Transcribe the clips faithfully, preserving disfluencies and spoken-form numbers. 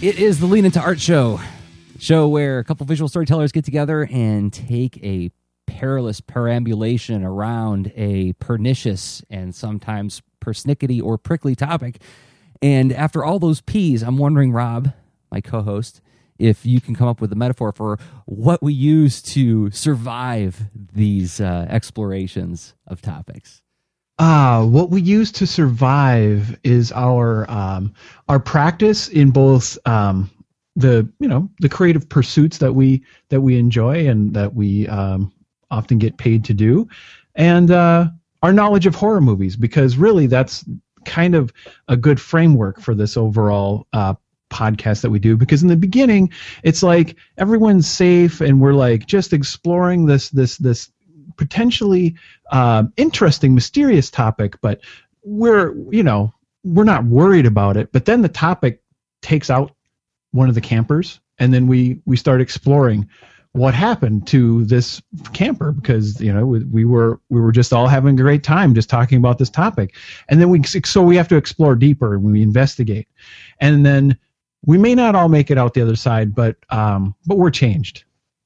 It is the Lean Into Art Show, show where a couple visual storytellers get together and take a perilous perambulation around a pernicious and sometimes persnickety or prickly topic. And after all those P's, I'm wondering, Rob, my co-host, if you can come up with a metaphor for what we use to survive these uh, explorations of topics. Uh, what we use to survive is our um, our practice in both um, the you know the creative pursuits that we that we enjoy and that we um, often get paid to do, and uh, our knowledge of horror movies, because really that's kind of a good framework for this overall uh, podcast that we do. Because in the beginning, it's like everyone's safe and we're like just exploring this this this. potentially uh, interesting, mysterious topic, but we're, you know, we're not worried about it. But then the topic takes out one of the campers, and then we, we start exploring what happened to this camper, because, you know, we, we were we were just all having a great time just talking about this topic. And then we so we have to explore deeper and we investigate. And then we may not all make it out the other side, but um, but we're changed.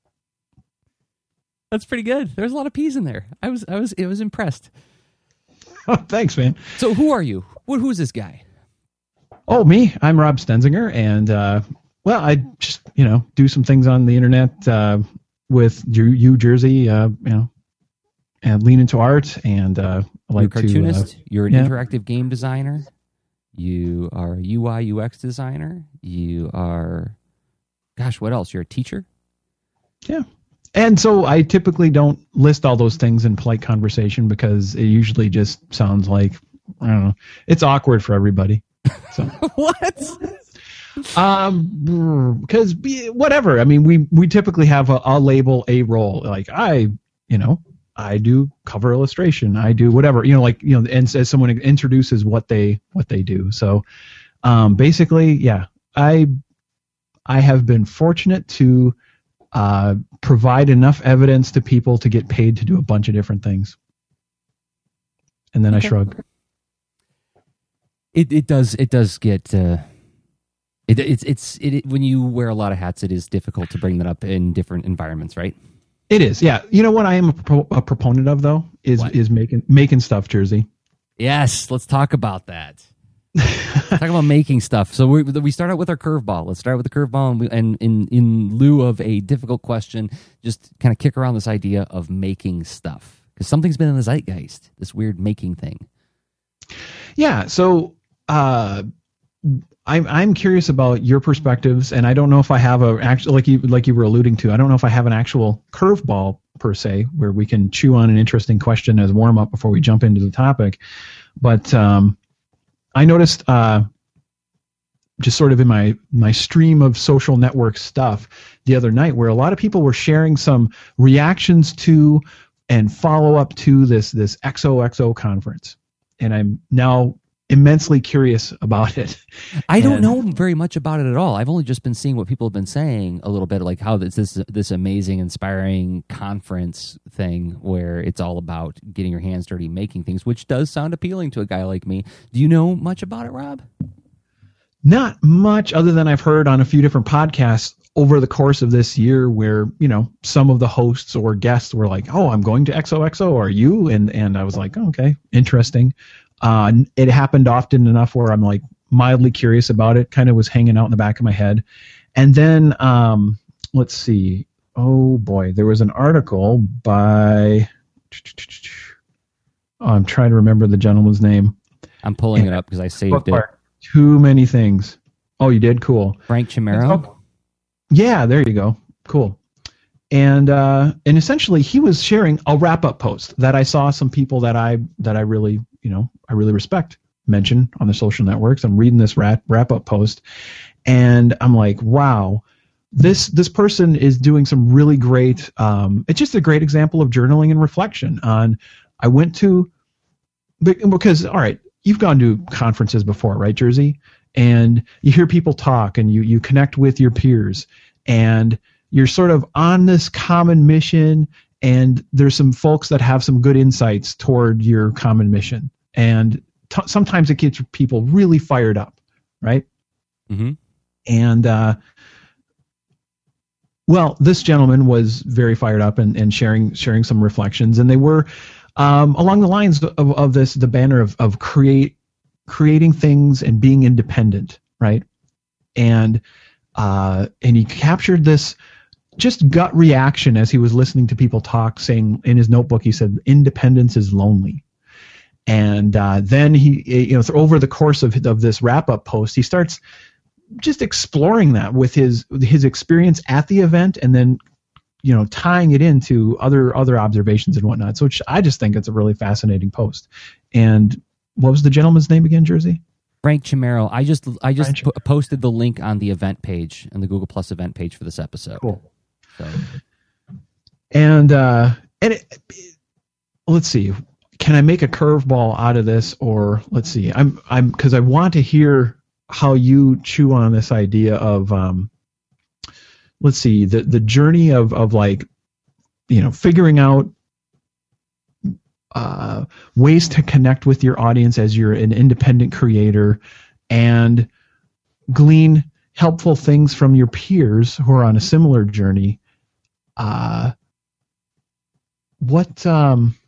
That's pretty good. There's a lot of P's in there. I was, I was, it was impressed. Oh, thanks, man. So, who are you? Who, who's this guy? Oh, me. I'm Rob Stenzinger, and uh, well, I just you know do some things on the internet uh, with U Jersey, uh, you know, and lean into art, and uh, I like You're a cartoonist. To, uh, You're an yeah. interactive game designer. You are a U I U X designer. You are, gosh, what else? You're a teacher. Yeah. And so I typically don't list all those things in polite conversation because it usually just sounds like, I don't know, it's awkward for everybody. So What? Um, because whatever. I mean, we, we typically have a, a label, a role. Like I, you know, I do cover illustration. I do whatever, you know, like, you know, and as someone introduces what they, what they do. So, um, basically, yeah, I, I have been fortunate to, Uh, provide enough evidence to people to get paid to do a bunch of different things. And then okay. I shrug. It it does it does get uh, it it's it's it, it when you wear a lot of hats, it is difficult to bring that up in different environments, right? It is, yeah. You know what I am a, pro, a proponent of though is what? is making making stuff, Jersey. Yes, let's talk about that. Talk about making stuff. So we we start out with our curveball. Let's start with the curveball, and, we, and in in lieu of a difficult question, just kind of kick around this idea of making stuff, because something's been in the zeitgeist. This weird making thing. Yeah. So uh, I'm I'm curious about your perspectives, and I don't know if I have a actual like you like you were alluding to. I don't know if I have an actual curveball per se where we can chew on an interesting question as warm up before we jump into the topic, but. Um, I noticed uh, just sort of in my, my stream of social network stuff the other night where a lot of people were sharing some reactions to and follow up to this this X O X O conference. And I'm now immensely curious about it. I don't and, know very much about it at all. I've only just been seeing what people have been saying a little bit, like how it's this this amazing, inspiring conference thing where it's all about getting your hands dirty, making things, which does sound appealing to a guy like me. Do you know much about it, Rob? Not much, other than I've heard on a few different podcasts over the course of this year where, you know, some of the hosts or guests were like, oh, I'm going to X O X O, are you? And, and I was like, oh, okay, interesting. Uh, it happened often enough where I'm like mildly curious about it, kind of was hanging out in the back of my head. And then, um, let's see. Oh boy, there was an article by, oh, I'm trying to remember the gentleman's name. I'm pulling and it up because I saved it. Too many things. Oh, you did? Cool. Frank Chimero? Oh, yeah, there you go. Cool. And uh, and essentially he was sharing a wrap-up post that I saw some people that I that I really, you know, I really respect mention on the social networks. I'm reading this wrap, wrap-up post and I'm like, wow, this this person is doing some really great, um, it's just a great example of journaling and reflection on, I went to, because, all right, you've gone to conferences before, right, Jersey? And you hear people talk and you, you connect with your peers and you're sort of on this common mission and there's some folks that have some good insights toward your common mission. And t- sometimes it gets people really fired up, right? Mm-hmm. And uh, well, this gentleman was very fired up and, and sharing sharing some reflections, and they were um, along the lines of, of this the banner of of create creating things and being independent, right? And uh, and he captured this just gut reaction as he was listening to people talk, saying in his notebook, he said, "Independence is lonely." And uh, then he, you know, over the course of of this wrap up post, he starts just exploring that with his his experience at the event, and then, you know, tying it into other other observations and whatnot. So I just think it's a really fascinating post. And what was the gentleman's name again, Jersey? Frank Chimero. I just I just po- posted the link on the event page, on the Google Plus event page for this episode. Cool. So. And uh, and it, let's see, can I make a curveball out of this, or let's see, I'm I'm because I want to hear how you chew on this idea of um, let's see, the the journey of of like, you know, figuring out uh, ways to connect with your audience as you're an independent creator, and glean helpful things from your peers who are on a similar journey. Uh, what um,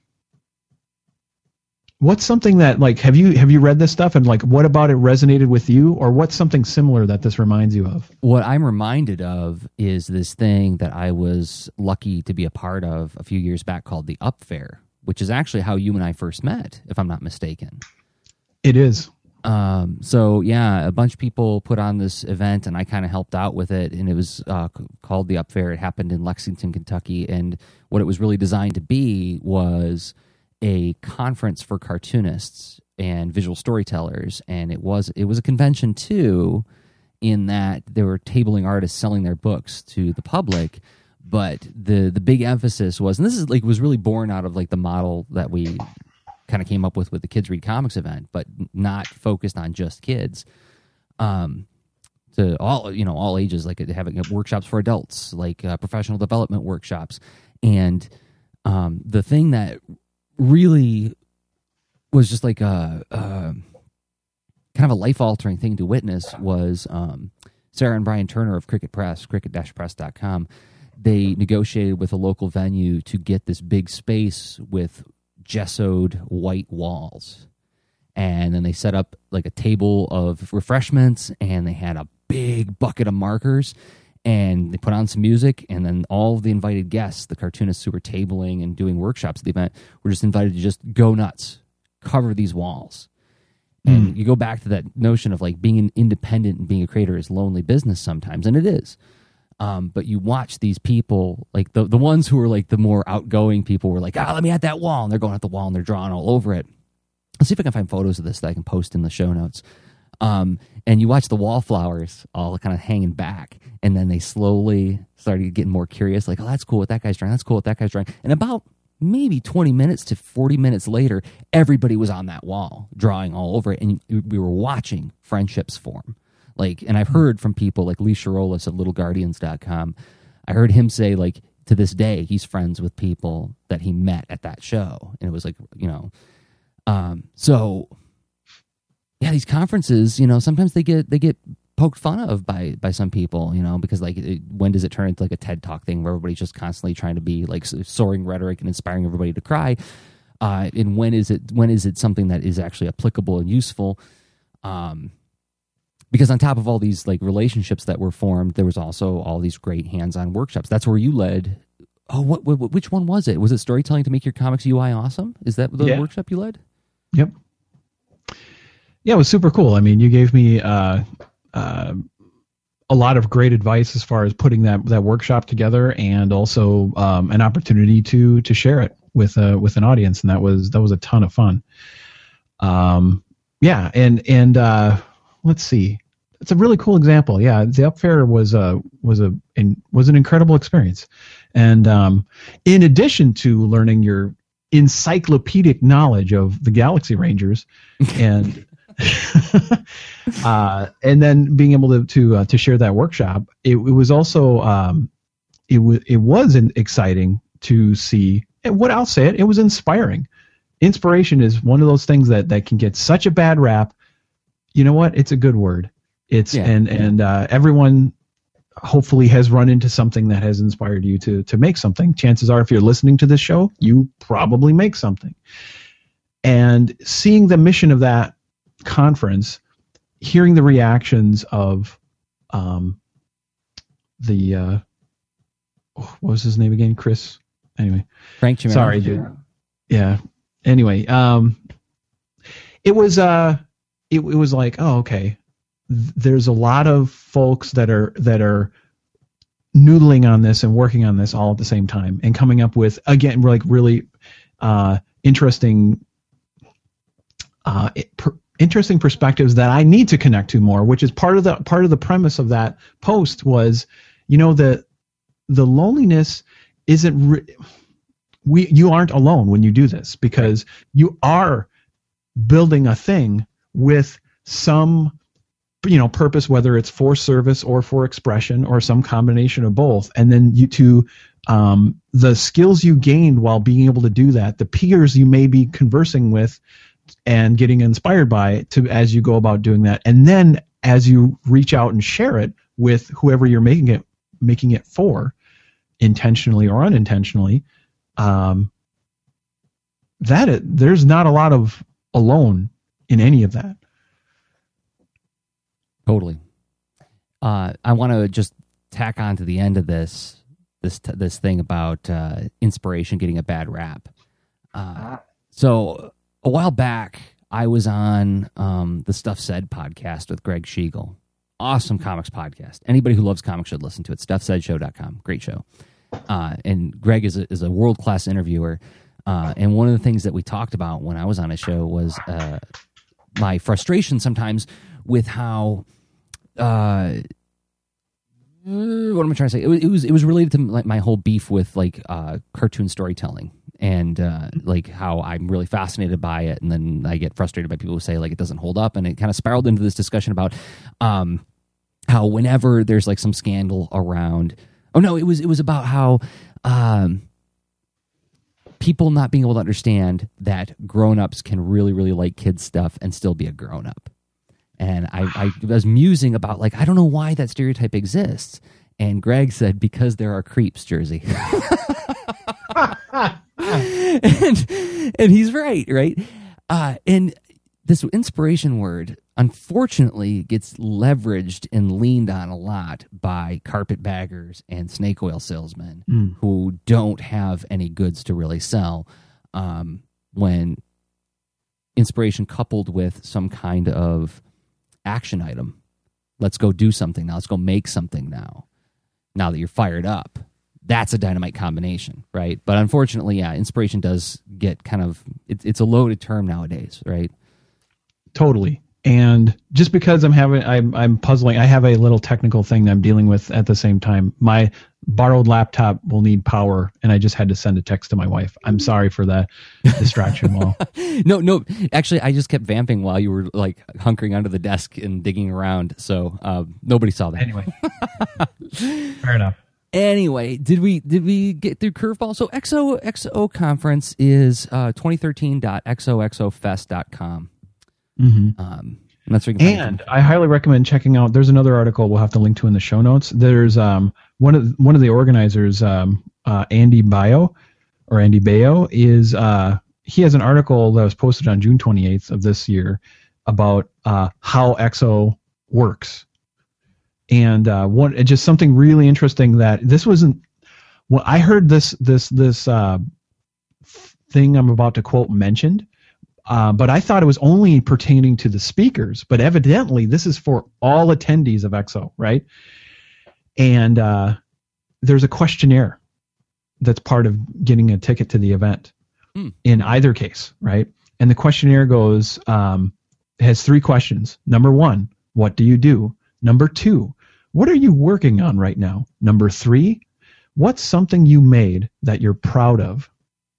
what's something that, like, have you have you read this stuff, and like what about it resonated with you, or what's something similar that this reminds you of? What I'm reminded of is this thing that I was lucky to be a part of a few years back called the Up Fair, which is actually how you and I first met, if I'm not mistaken. It is. Um, so yeah, a bunch of people put on this event, and I kind of helped out with it, and it was uh, called the Up Fair. It happened in Lexington, Kentucky, and what it was really designed to be was a conference for cartoonists and visual storytellers, and it was it was a convention too, in that they were tabling artists selling their books to the public. But the the big emphasis was, and this is like was really born out of like the model that we kind of came up with with the Kids Read Comics event, but not focused on just kids. Um, to all you know, all ages, like having workshops for adults, like uh, professional development workshops, and um, the thing that really was just like a, a kind of a life-altering thing to witness was um, Sarah and Brian Turner of Cricket Press, cricket dash press dot com. They negotiated with a local venue to get this big space with gessoed white walls. And then they set up like a table of refreshments, and they had a big bucket of markers, and they put on some music, and then all of the invited guests, the cartoonists who were tabling and doing workshops at the event, were just invited to just go nuts, cover these walls. Mm. And you go back to that notion of like being an independent and being a creator is lonely business sometimes, and it is. Um, but you watch these people, like the the ones who are like the more outgoing people were like, ah, let me at that wall. And they're going at the wall and they're drawing all over it. Let's see if I can find photos of this that I can post in the show notes. Um, and you watch the wallflowers all kind of hanging back. And then they slowly started getting more curious, like, oh, that's cool what that guy's drawing. That's cool what that guy's drawing. And about maybe twenty minutes to forty minutes later, everybody was on that wall drawing all over it. And we were watching friendships form. Like, and I've heard from people like Lee Sharolis at little guardians dot com. I heard him say, like, to this day, he's friends with people that he met at that show. And it was like, you know, um, so yeah, these conferences, you know, sometimes they get, they get poked fun of by, by some people, you know, because like, it, when does it turn into like a TED Talk thing where everybody's just constantly trying to be like soaring rhetoric and inspiring everybody to cry? Uh, and when is it, when is it something that is actually applicable and useful? Um, Because on top of all these like relationships that were formed, there was also all these great hands-on workshops. That's where you led. Oh, what, what which one was it? Was it storytelling to make your comics U I awesome? Is that the yeah. workshop you led? Yep. Yeah, it was super cool. I mean, you gave me uh, uh, a lot of great advice as far as putting that that workshop together, and also um, an opportunity to to share it with uh, with an audience, and that was that was a ton of fun. Um, yeah, and and. Uh, Let's see. It's a really cool example. Yeah, the Up Fair was a was a in, was an incredible experience, and um, in addition to learning your encyclopedic knowledge of the Galaxy Rangers, and uh, and then being able to to uh, to share that workshop, it, it was also um, it was it was exciting to see. And what I'll say it, it was inspiring. Inspiration is one of those things that that can get such a bad rap. You know what? It's a good word. It's Yeah. and and uh, everyone hopefully has run into something that has inspired you to to make something. Chances are, if you're listening to this show, you probably make something. And seeing the mission of that conference, hearing the reactions of um, the uh, what was his name again? Chris. Anyway, Frank Chimero. Sorry, dude. Yeah. Anyway, um, it was uh, it, it was like, oh, okay. There's a lot of folks that are that are noodling on this and working on this all at the same time and coming up with, again, like really uh, interesting, uh, per, interesting perspectives that I need to connect to more. Which is part of the part of the premise of that post was, you know, the the loneliness isn't. Re- we you aren't alone when you do this, because you are building a thing with some, you know, purpose, whether it's for service or for expression or some combination of both. And then you to um, the skills you gained while being able to do that, the peers you may be conversing with and getting inspired by to as you go about doing that, and then as you reach out and share it with whoever you're making it making it for, intentionally or unintentionally, um, that it, there's not a lot of alone in any of that. Totally. Uh, I want to just tack on to the end of this this this thing about uh, inspiration getting a bad rap. Uh, so a while back, I was on um, the Stuff Said podcast with Greg Schiegel. Awesome comics podcast. Anybody who loves comics should listen to it. stuff said show dot com. Great show. Uh, and Greg is a, is a world class interviewer. Uh, and one of the things that we talked about when I was on a show was uh, my frustration sometimes with how. Uh, what am I trying to say? It was it was, it was related to like my whole beef with like uh, cartoon storytelling and uh, like how I'm really fascinated by it, and then I get frustrated by people who say like it doesn't hold up, and it kind of spiraled into this discussion about um, how whenever there's like some scandal around. Oh no, it was it was about how um, people not being able to understand that grown-ups can really really like kids stuff and still be a grown-up. And I, I was musing about, like, I don't know why that stereotype exists. And Greg said, because there are creeps, Jersey. and, and he's right, right? Uh, and this inspiration word, unfortunately, gets leveraged and leaned on a lot by carpetbaggers and snake oil salesmen mm. who don't have any goods to really sell um, when inspiration coupled with some kind of action item. Let's go do something now. Let's go make something now. Now that you're fired up, that's a dynamite combination, right? But unfortunately, yeah, inspiration does get kind of, it, it's a loaded term nowadays, right? Totally. And just because I'm having, I'm, I'm puzzling, I have a little technical thing that I'm dealing with at the same time. My borrowed laptop will need power, and I just had to send a text to my wife. I'm sorry for that distraction. While no, no, actually, I just kept vamping while you were like hunkering under the desk and digging around. So uh, nobody saw that. Anyway, fair enough. Anyway, did we did we get through curveball? So X O X O conference is uh, twenty thirteen dot x o x o fest dot com. Mm-hmm. Um, and that's where you can and I highly recommend checking out. There's another article we'll have to link to in the show notes. There's um one of one of the organizers, um, uh, Andy Baio, or Andy Baio, is uh, he has an article that was posted on June twenty-eighth of this year about uh, how X O works, and uh, one just something really interesting that this wasn't. Well, I heard this this this uh, thing I'm about to quote mentioned. Uh, but I thought it was only pertaining to the speakers, but evidently this is for all attendees of X O, right? And uh, there's a questionnaire that's part of getting a ticket to the event mm. in either case, right? And the questionnaire goes, um, has three questions. Number one, what do you do? Number two, what are you working on right now? Number three, what's something you made that you're proud of?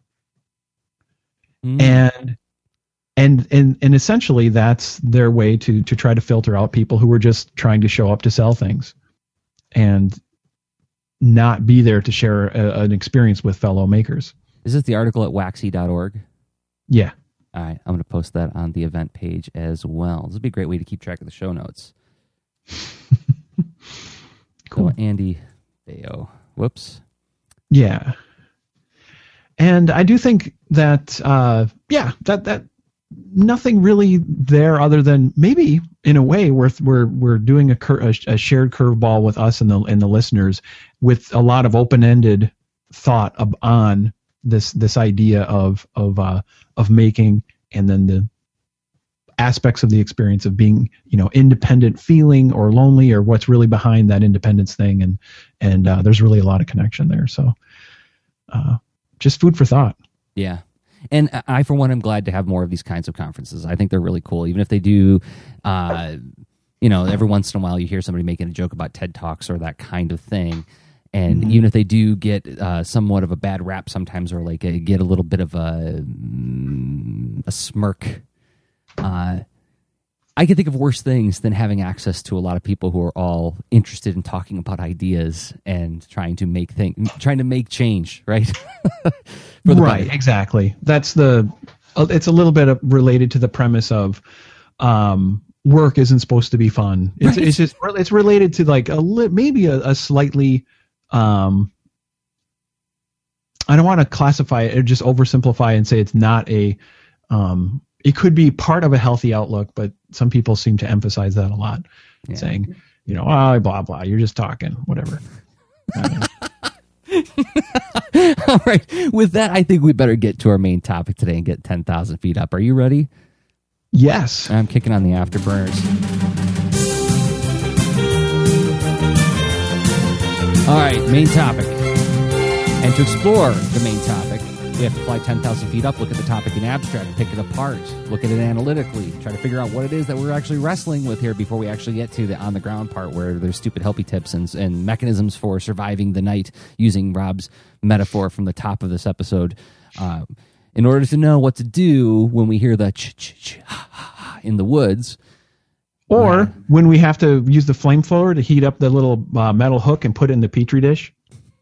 Mm. And And, and and essentially that's their way to to try to filter out people who were just trying to show up to sell things and not be there to share a, an experience with fellow makers. Is this the article at waxy dot org? Yeah. All right. I'm going to post that on the event page as well. This would be a great way to keep track of the show notes. Cool. So Andy Theo. Whoops. Yeah. And I do think that, uh, yeah, that, that nothing really there other than maybe in a way we're, we're, we're doing a, cur- a, a shared curveball with us and the, and the listeners with a lot of open-ended thought of, on this, this idea of, of, uh, of making, and then the aspects of the experience of being, you know, independent feeling or lonely, or what's really behind that independence thing. And, and, uh, there's really a lot of connection there. So, uh, just food for thought. Yeah. And I, for one, am glad to have more of these kinds of conferences. I think they're really cool, even if they do, uh, you know, every once in a while you hear somebody making a joke about TED Talks or that kind of thing. And mm-hmm. even if they do get uh, somewhat of a bad rap sometimes, or like a, get a little bit of a, a smirk, uh, I can think of worse things than having access to a lot of people who are all interested in talking about ideas and trying to make things, trying to make change, right? For the right, better. Exactly. That's the. It's a little bit of related to the premise of um, work isn't supposed to be fun. It's, right. it's just it's related to like a li- maybe a, a slightly. Um, I don't want to classify it or just oversimplify and say it's not a. Um, it could be part of a healthy outlook, but some people seem to emphasize that a lot, yeah. saying, you know, oh, blah, blah, you're just talking, whatever. All right. With that, I think we better get to our main topic today and get ten thousand feet up. Are you ready? Yes. I'm kicking on the afterburners. All right, main topic. And to explore the main topic, we have to fly ten thousand feet up, look at the topic in abstract, pick it apart, look at it analytically, try to figure out what it is that we're actually wrestling with here before we actually get to the on-the-ground part where there's stupid helpy tips and, and mechanisms for surviving the night, using Rob's metaphor from the top of this episode. Uh, in order to know what to do when we hear the ch-ch-ch in the woods. Or yeah. when we have to use the flamethrower to heat up the little uh, metal hook and put it in the Petri dish.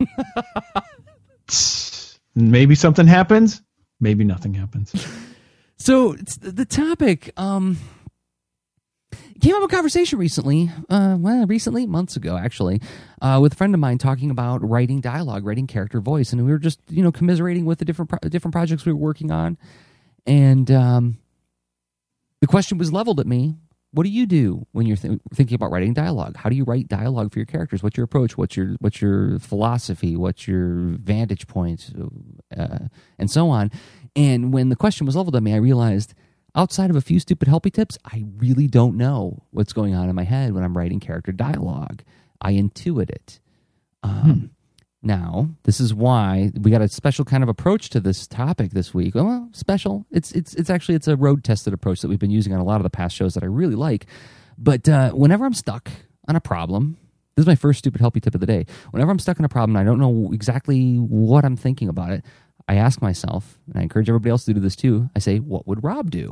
Maybe something happens. Maybe nothing happens. So the topic um, came up a conversation recently, uh, well, recently, months ago, actually, uh, with a friend of mine talking about writing dialogue, writing character voice, and we were just, you know, commiserating with the different pro- different projects we were working on, and um, the question was leveled at me. What do you do when you're th- thinking about writing dialogue? How do you write dialogue for your characters? What's your approach? What's your what's your philosophy? What's your vantage point? Uh, and so on. And when the question was leveled at me, I realized outside of a few stupid helpy tips, I really don't know what's going on in my head when I'm writing character dialogue. I intuit it. Um, hmm. Now, this is why we got a special kind of approach to this topic this week. Well, special. It's it's it's actually it's a road tested approach that we've been using on a lot of the past shows that I really like. But uh, whenever I'm stuck on a problem, this is my first stupid helpy tip of the day. Whenever I'm stuck on a problem and I don't know exactly what I'm thinking about it, I ask myself, and I encourage everybody else to do this too. I say, what would Rob do?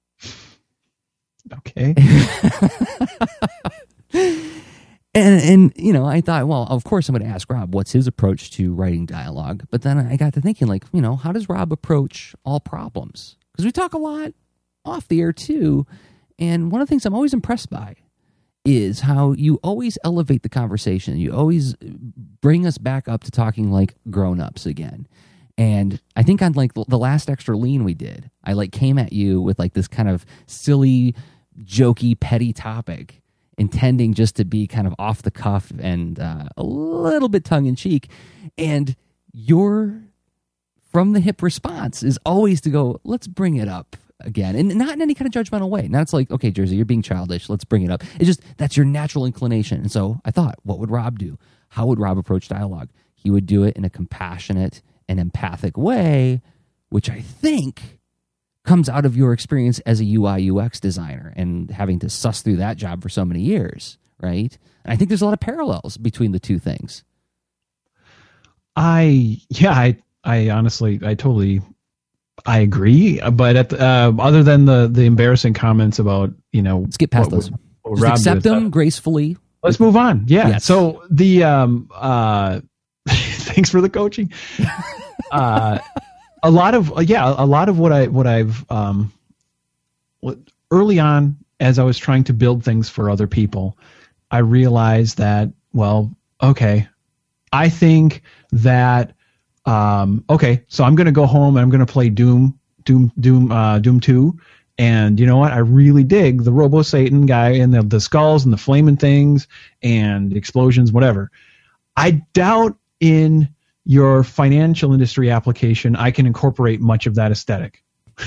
Okay. And, and you know, I thought, well, of course I'm going to ask Rob what's his approach to writing dialogue. But then I got to thinking, like, you know, how does Rob approach all problems? Because we talk a lot off the air, too. And one of the things I'm always impressed by is how you always elevate the conversation. You always bring us back up to talking like grown-ups again. And I think on, like, the last Extra Lean we did, I, like, came at you with, like, this kind of silly, jokey, petty topic, intending just to be kind of off the cuff and uh, a little bit tongue in cheek. And your from the hip response is always to go, let's bring it up again. And not in any kind of judgmental way. Now it's like, okay, Jersey, you're being childish. Let's bring it up. It's just, that's your natural inclination. And so I thought, what would Rob do? How would Rob approach dialogue? He would do it in a compassionate and empathic way, which I think comes out of your experience as a U I U X designer and having to suss through that job for so many years, right? And I think there's a lot of parallels between the two things. I, yeah, I, I honestly, I totally, I agree. But at the, uh, other than the, the embarrassing comments about, you know, let's get past what, those. What Just Rob accept does, them uh, gracefully. Let's move on. Yeah. Yes. So the, um, uh, thanks for the coaching. uh, A lot of yeah, a lot of what I what I've um, what, early on as I was trying to build things for other people, I realized that, well, okay, I think that, um, okay, so I'm going to go home and I'm going to play Doom, Doom, Doom, uh, Doom two. And you know what? I really dig the Robo Satan guy and the, the skulls and the flaming things and explosions, whatever. I doubt in your financial industry application I can incorporate much of that aesthetic.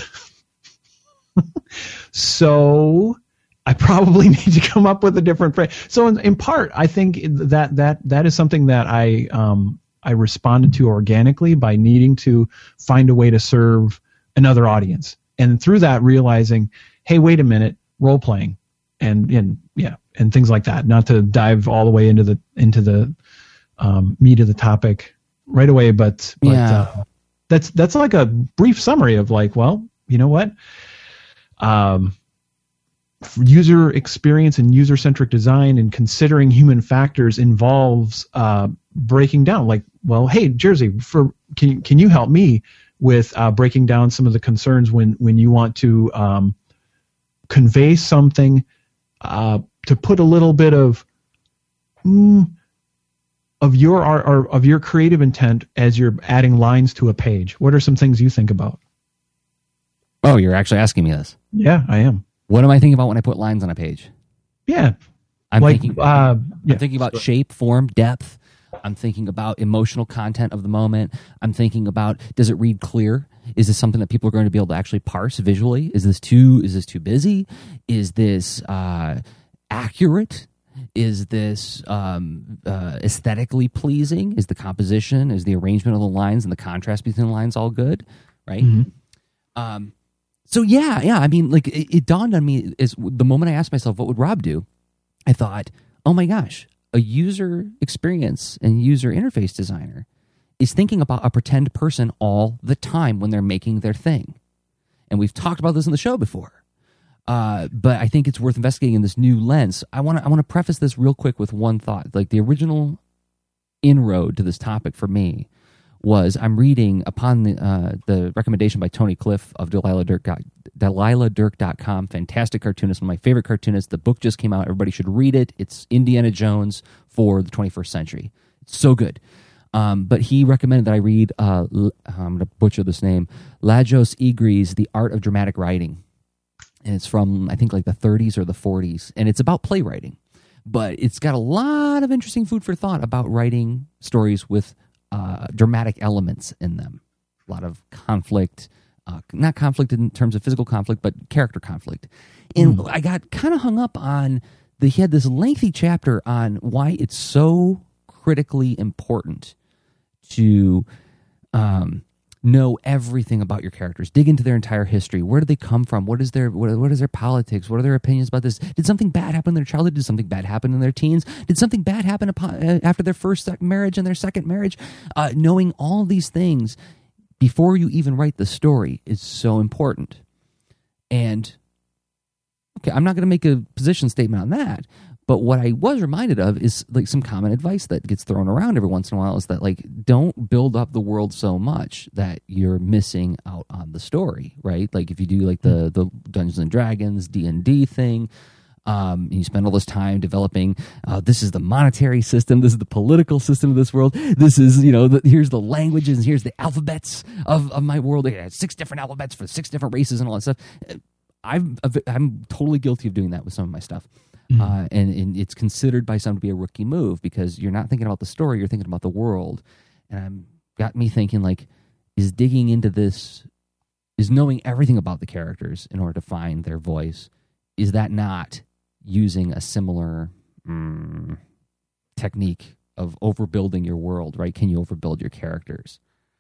So I probably need to come up with a different phrase. So in, in part, I think that that that is something that I um, I responded to organically by needing to find a way to serve another audience, and through that realizing, hey, wait a minute, role playing, and and yeah, and things like that. Not to dive all the way into the into the um, meat of the topic right away, but, but yeah. uh, that's that's like a brief summary of like, well, you know what. Um, user experience and user-centric design and considering human factors involves uh, breaking down. Like, well, hey, Jersey, for can can you help me with uh, breaking down some of the concerns when when you want to um, convey something uh, to put a little bit of mm, of your or, or of your creative intent as you're adding lines to a page. What are some things you think about? Oh, you're actually asking me this. Yeah, I am. What am I thinking about when I put lines on a page? Yeah. I'm like, thinking uh, yeah. I'm thinking about shape, form, depth. I'm thinking about emotional content of the moment. I'm thinking about, does it read clear? Is this something that people are going to be able to actually parse visually? Is this too is this too busy? Is this uh, accurate? Is this um, uh, aesthetically pleasing? Is the composition, is the arrangement of the lines and the contrast between the lines all good? Right? Mm-hmm. Um, so yeah, yeah. I mean, like it, it dawned on me is the moment I asked myself, what would Rob do? I thought, oh my gosh, a user experience and user interface designer is thinking about a pretend person all the time when they're making their thing. And we've talked about this in the show before. Uh, but I think it's worth investigating in this new lens. I want to I want to preface this real quick with one thought. Like the original inroad to this topic for me was I'm reading upon the uh, the recommendation by Tony Cliff of Delilah Dirk, Delilah Dirk dot com. Fantastic cartoonist, one of my favorite cartoonists. The book just came out. Everybody should read it. It's Indiana Jones for the twenty-first century. It's so good. Um, but he recommended that I read, uh, I'm going to butcher this name, Lajos Igri's The Art of Dramatic Writing. And it's from, I think, like the thirties or the forties. And it's about playwriting. But it's got a lot of interesting food for thought about writing stories with Uh, dramatic elements in them. A lot of conflict, uh, not conflict in terms of physical conflict, but character conflict. And mm. I got kind of hung up on, the, he had this lengthy chapter on why it's so critically important to um, know everything about your characters, dig into their entire history. Where do they come from? What is their what, what is their politics? What are their opinions about this? Did something bad happen in their childhood? Did something bad happen in their teens? Did something bad happen upon, uh, after their first marriage and their second marriage? Uh, knowing all these things before you even write the story is so important. And okay, I'm not going to make a position statement on that. But what I was reminded of is like some common advice that gets thrown around every once in a while is that like don't build up the world so much that you're missing out on the story, right? Like if you do like the the Dungeons and Dragons D and D thing, um, and you spend all this time developing. Uh, this is the monetary system. This is the political system of this world. This is you know the, here's the languages. Here's the alphabets of of my world. I had six different alphabets for six different races and all that stuff. I've I'm totally guilty of doing that with some of my stuff. Uh, and, and it's considered by some to be a rookie move because you're not thinking about the story, you're thinking about the world. And I'm got me thinking, like, is digging into this, is knowing everything about the characters in order to find their voice, is that not using a similar mm, technique of overbuilding your world, right? Can you overbuild your characters?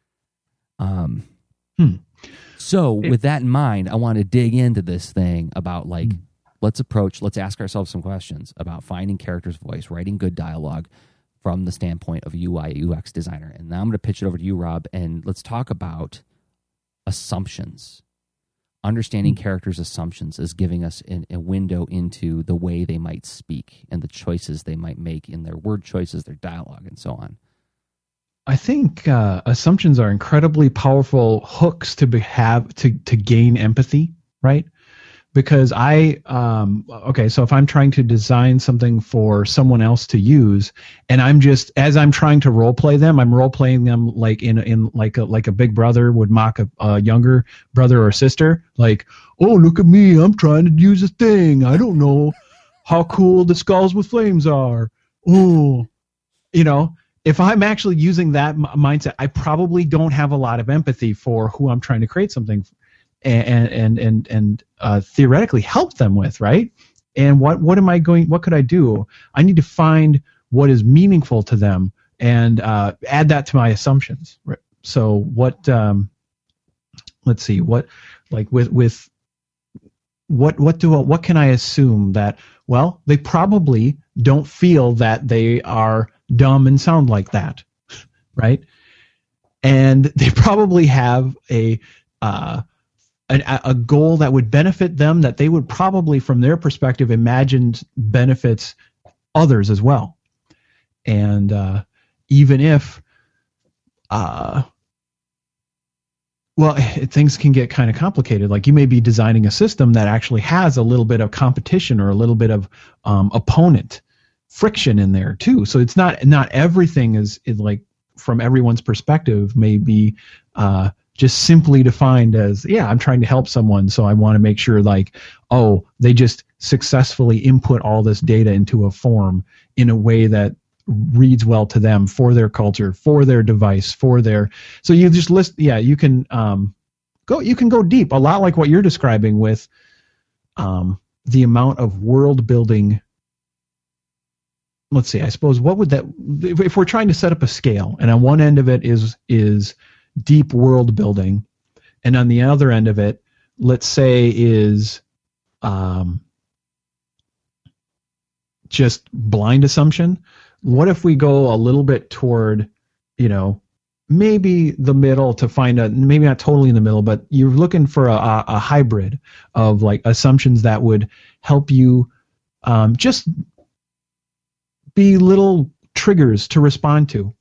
Um. Hmm. So it, with that in mind, I want to dig into this thing about, like, hmm. let's approach, let's ask ourselves some questions about finding character's voice, writing good dialogue from the standpoint of a U I, U X designer. And now I'm going to pitch it over to you, Rob, and let's talk about assumptions. Understanding mm-hmm. characters' assumptions is giving us an, a window into the way they might speak and the choices they might make in their word choices, their dialogue, and so on. I think uh, assumptions are incredibly powerful hooks to be, have to to gain empathy, right? because I um, okay, so if I'm trying to design something for someone else to use, and I'm just as I'm trying to role play them, I'm role playing them like in in like a like a big brother would mock a, a younger brother or sister, like, oh, look at me, I'm trying to use a thing, I don't know how cool the skulls with flames are. Oh, you know, if I'm actually using that m- mindset, I probably don't have a lot of empathy for who I'm trying to create something and and and and uh, theoretically help them with, right? And what what am I going? What could I do? I need to find what is meaningful to them and uh, add that to my assumptions. Right? So what? Um, let's see. What like with with what what do what can I assume that? Well, they probably don't feel that they are dumb and sound like that, right? And they probably have a uh, A, a goal that would benefit them that they would probably, from their perspective, imagine benefits others as well. And uh, even if, uh, well, things can get kind of complicated. Like you may be designing a system that actually has a little bit of competition or a little bit of um, opponent friction in there too. So it's not not everything is, is like from everyone's perspective may be uh, just simply defined as, yeah, I'm trying to help someone, so I want to make sure like, oh, they just successfully input all this data into a form in a way that reads well to them for their culture, for their device, for their, so you just list, yeah, you can um, go, you can go deep, a lot like what you're describing with um, the amount of world building. Let's see, I suppose, what would that, if, if we're trying to set up a scale, and on one end of it is is deep world building, and on the other end of it, let's say, is um, just blind assumption. What if we go a little bit toward, you know, maybe the middle to find a, maybe not totally in the middle, but you're looking for a, a, a hybrid of like assumptions that would help you um, just be little triggers to respond to.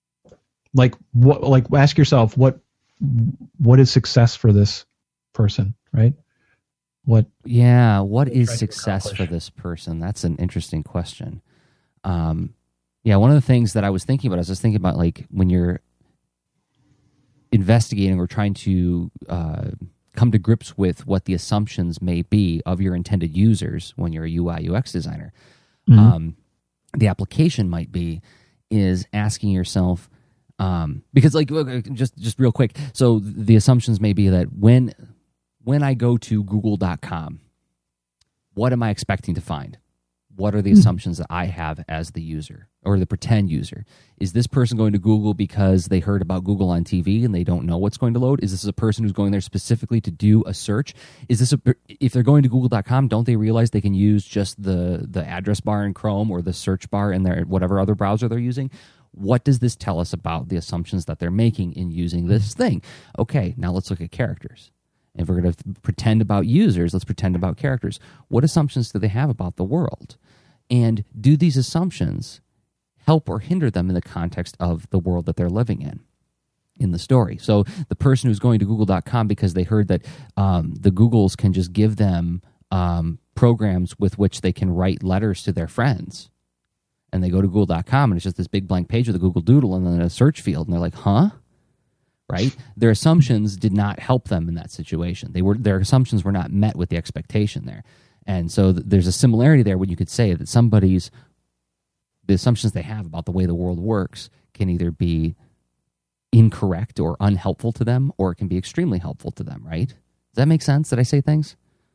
Like what? Like ask yourself what what is success for this person, right? What? Yeah, what is success for this person? That's an interesting question. Um, yeah, one of the things that I was thinking about, I was just thinking about like when you're investigating or trying to uh, come to grips with what the assumptions may be of your intended users when you're a U I U X designer. Mm-hmm. Um, the application might be is asking yourself, um, because like just just real quick, so the assumptions may be that when when I go to google dot com, what am I expecting to find? What are the mm-hmm. assumptions that I have as the user or the pretend user? Is this person going to Google because they heard about Google on T V and they don't know what's going to load? Is this a person who's going there specifically to do a search? Is this a, if they're going to google dot com, don't they realize they can use just the, the address bar in Chrome or the search bar in their whatever other browser they're using? What does this tell us about the assumptions that they're making in using this thing? Okay, now let's look at characters. If we're going to pretend about users, let's pretend about characters. What assumptions do they have about the world? And do these assumptions help or hinder them in the context of the world that they're living in, in the story? So the person who's going to google dot com because they heard that um, the Googles can just give them um, programs with which they can write letters to their friends. And they go to google dot com and it's just this big blank page with a Google Doodle and then a search field. And they're like, huh? Right? Their assumptions did not help them in that situation. They were Their assumptions were not met with the expectation there. And so th- there's a similarity there when you could say that somebody's, the assumptions they have about the way the world works can either be incorrect or unhelpful to them, or it can be extremely helpful to them, right? Does that make sense? Did I say things?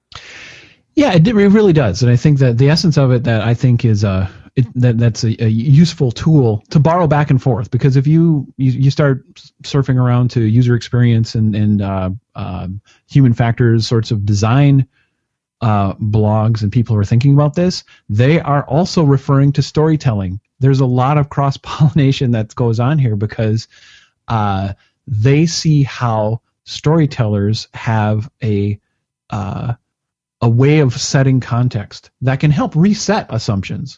Yeah, it, it really does. And I think that the essence of it that I think is uh, it, that that's a, a useful tool to borrow back and forth, because if you, you, you start surfing around to user experience and, and uh, uh, human factors sorts of design Uh, blogs and people who are thinking about this, they are also referring to storytelling. There's a lot of cross-pollination that goes on here because uh, they see how storytellers have a uh, a way of setting context that can help reset assumptions.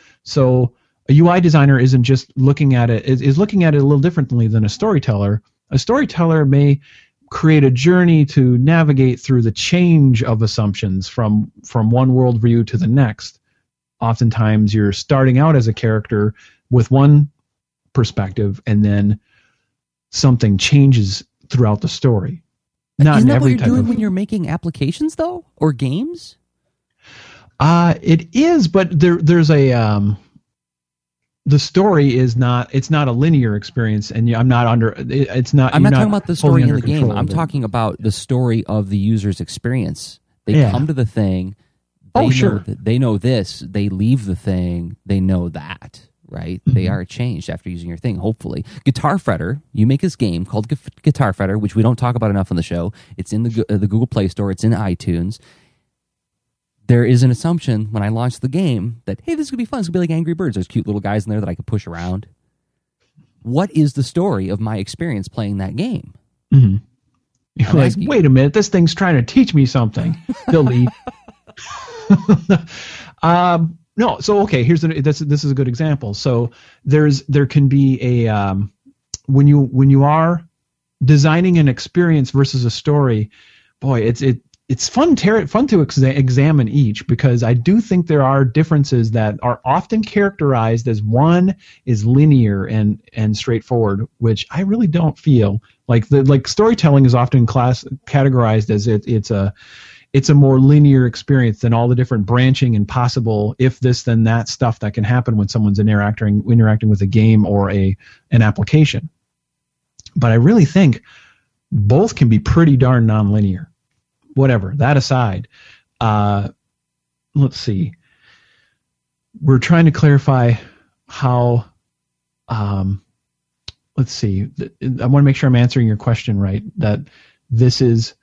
So a U I designer isn't just looking at it, is, is looking at it a little differently than a storyteller. A storyteller may create a journey to navigate through the change of assumptions from from one worldview to the next. Oftentimes you're starting out as a character with one perspective, and then something changes throughout the story. Not Isn't in that every what you're type doing of, when you're making applications, though, or games? Uh, it is, but there there's a um, the story is not it's not a linear experience, and I'm not under it, it's not. I'm you're not talking about the story in fully the under game. control I'm of it. talking about the story of the user's experience. They Yeah. come to the thing. They Oh, know sure. th- they know this. They leave the thing. They know that. Right? They Mhm. are changed after using your thing, hopefully. Guitar Fretter, you make this game called Gu- Guitar Fretter, which we don't talk about enough on the show. It's in the, Gu- uh, the Google Play Store. It's in iTunes. There is an assumption when I launched the game that, hey, this could be fun. This could be like Angry Birds. There's cute little guys in there that I could push around. What is the story of my experience playing that game? Mhm. You're I'm like, asking- wait a minute, this thing's trying to teach me something. Delete. um, no, so okay, here's a, this. This is a good example. So there's there can be a um, when you when you are designing an experience versus a story. Boy, it's it it's fun ter- fun to exa- examine each, because I do think there are differences that are often characterized as one is linear and and straightforward, which I really don't feel like. The like storytelling is often class categorized as it it's a it's a more linear experience than all the different branching and possible if this then that stuff that can happen when someone's interacting interacting with a game or a an application. But I really think both can be pretty darn nonlinear. Whatever, that aside, uh, let's see. We're trying to clarify how, um, let's see. I want to make sure I'm answering your question right, that this is,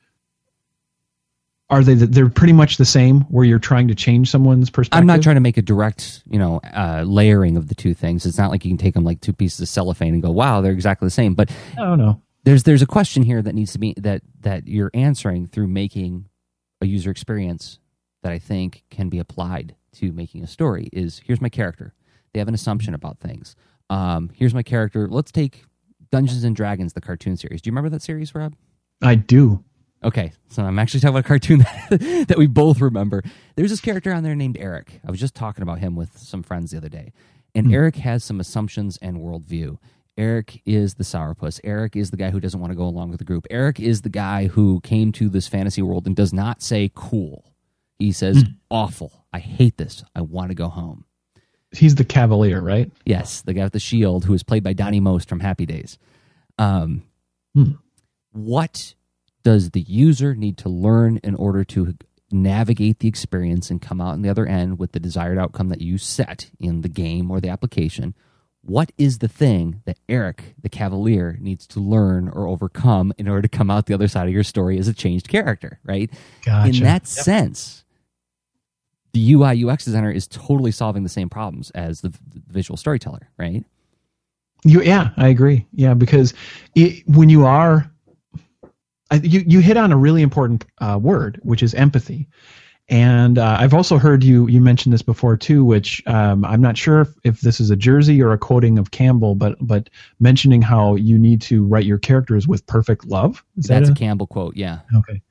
are they, they're pretty much the same where you're trying to change someone's perspective? I'm not trying to make a direct, you know, uh, layering of the two things. It's not like you can take them like two pieces of cellophane and go, wow, they're exactly the same. But No, no. there's there's a question here that needs to be that that you're answering through making a user experience that I think can be applied to making a story. Is here's my character. They have an assumption about things. Um, here's my character. Let's take Dungeons and Dragons, the cartoon series. Do you remember that series, Rob? I do. Okay, so I'm actually talking about a cartoon that, that we both remember. There's this character on there named Eric. I was just talking about him with some friends the other day. And Hmm. Eric has some assumptions and worldview. Eric is the sourpuss. Eric is the guy who doesn't want to go along with the group. Eric is the guy who came to this fantasy world and does not say cool. He says, awful. I hate this. I want to go home. He's the Cavalier, right? Yes, the guy with the shield who is played by Donnie Most from Happy Days. Um, Hmm. What does the user need to learn in order to navigate the experience and come out on the other end with the desired outcome that you set in the game or the application? What is the thing that Eric, the Cavalier, needs to learn or overcome in order to come out the other side of your story as a changed character, right? Gotcha. In that Yep. sense, the U I U X designer is totally solving the same problems as the, the visual storyteller, right? You, yeah, I agree. Yeah, because it, when you are, I, you you hit on a really important uh, word, which is empathy. And uh, I've also heard you you mention this before too, which um, I'm not sure if, if this is a jersey or a quoting of Campbell, but but mentioning how you need to write your characters with perfect love. Is That's that a Campbell quote, yeah. Okay.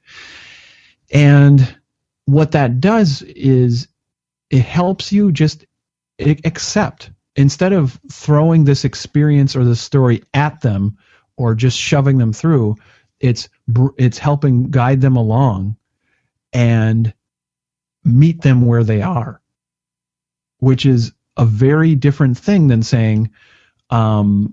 And what that does is it helps you just a- accept, instead of throwing this experience or this story at them or just shoving them through, it's br- it's helping guide them along and meet them where they are, which is a very different thing than saying, um,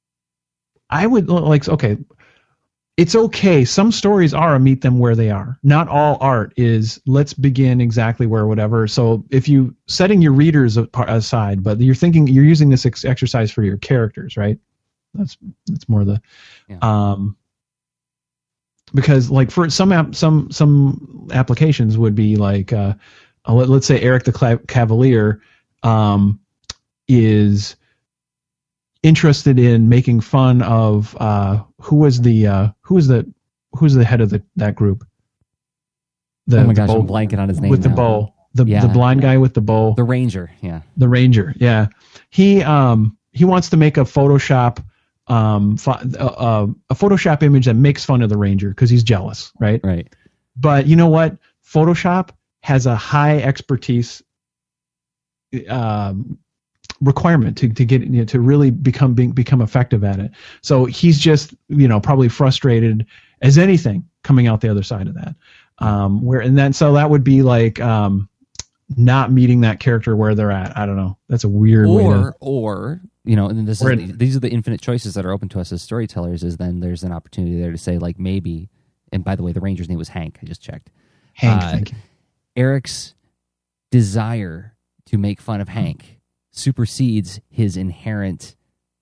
I would like, okay, it's okay. Some stories are a meet them where they are. Not all art is let's begin exactly where whatever. So if you setting your readers aside, but you're thinking you're using this ex- exercise for your characters, right? That's that's more the, Yeah. um, because like for some app, some some applications would be like, uh, uh, let, let's say Eric the Cla- Cavalier, um, is interested in making fun of uh, who was the uh, who was the who's the head of the that group? The, oh my the gosh, bow, I'm blanking on his name with the now. bow. The Yeah. the blind guy with the bow. The Ranger, yeah. The Ranger, yeah. He um he wants to make a Photoshop um, pho- uh, a Photoshop image that makes fun of the Ranger because he's jealous, right? Right. But you know what? Photoshop has a high expertise um, requirement to, to get, you know, to really become being, become effective at it. So he's just, you know, probably frustrated as anything coming out the other side of that. Um, where and then so that would be like um, not meeting that character where they're at. I don't know. That's a weird or way to, or you know, and this is in, these are the infinite choices that are open to us as storytellers. Is then there's an opportunity there to say like maybe. And by the way, the Ranger's name was Hank. I just checked. Hank. Uh, thank you. Eric's desire to make fun of Hank supersedes his inherent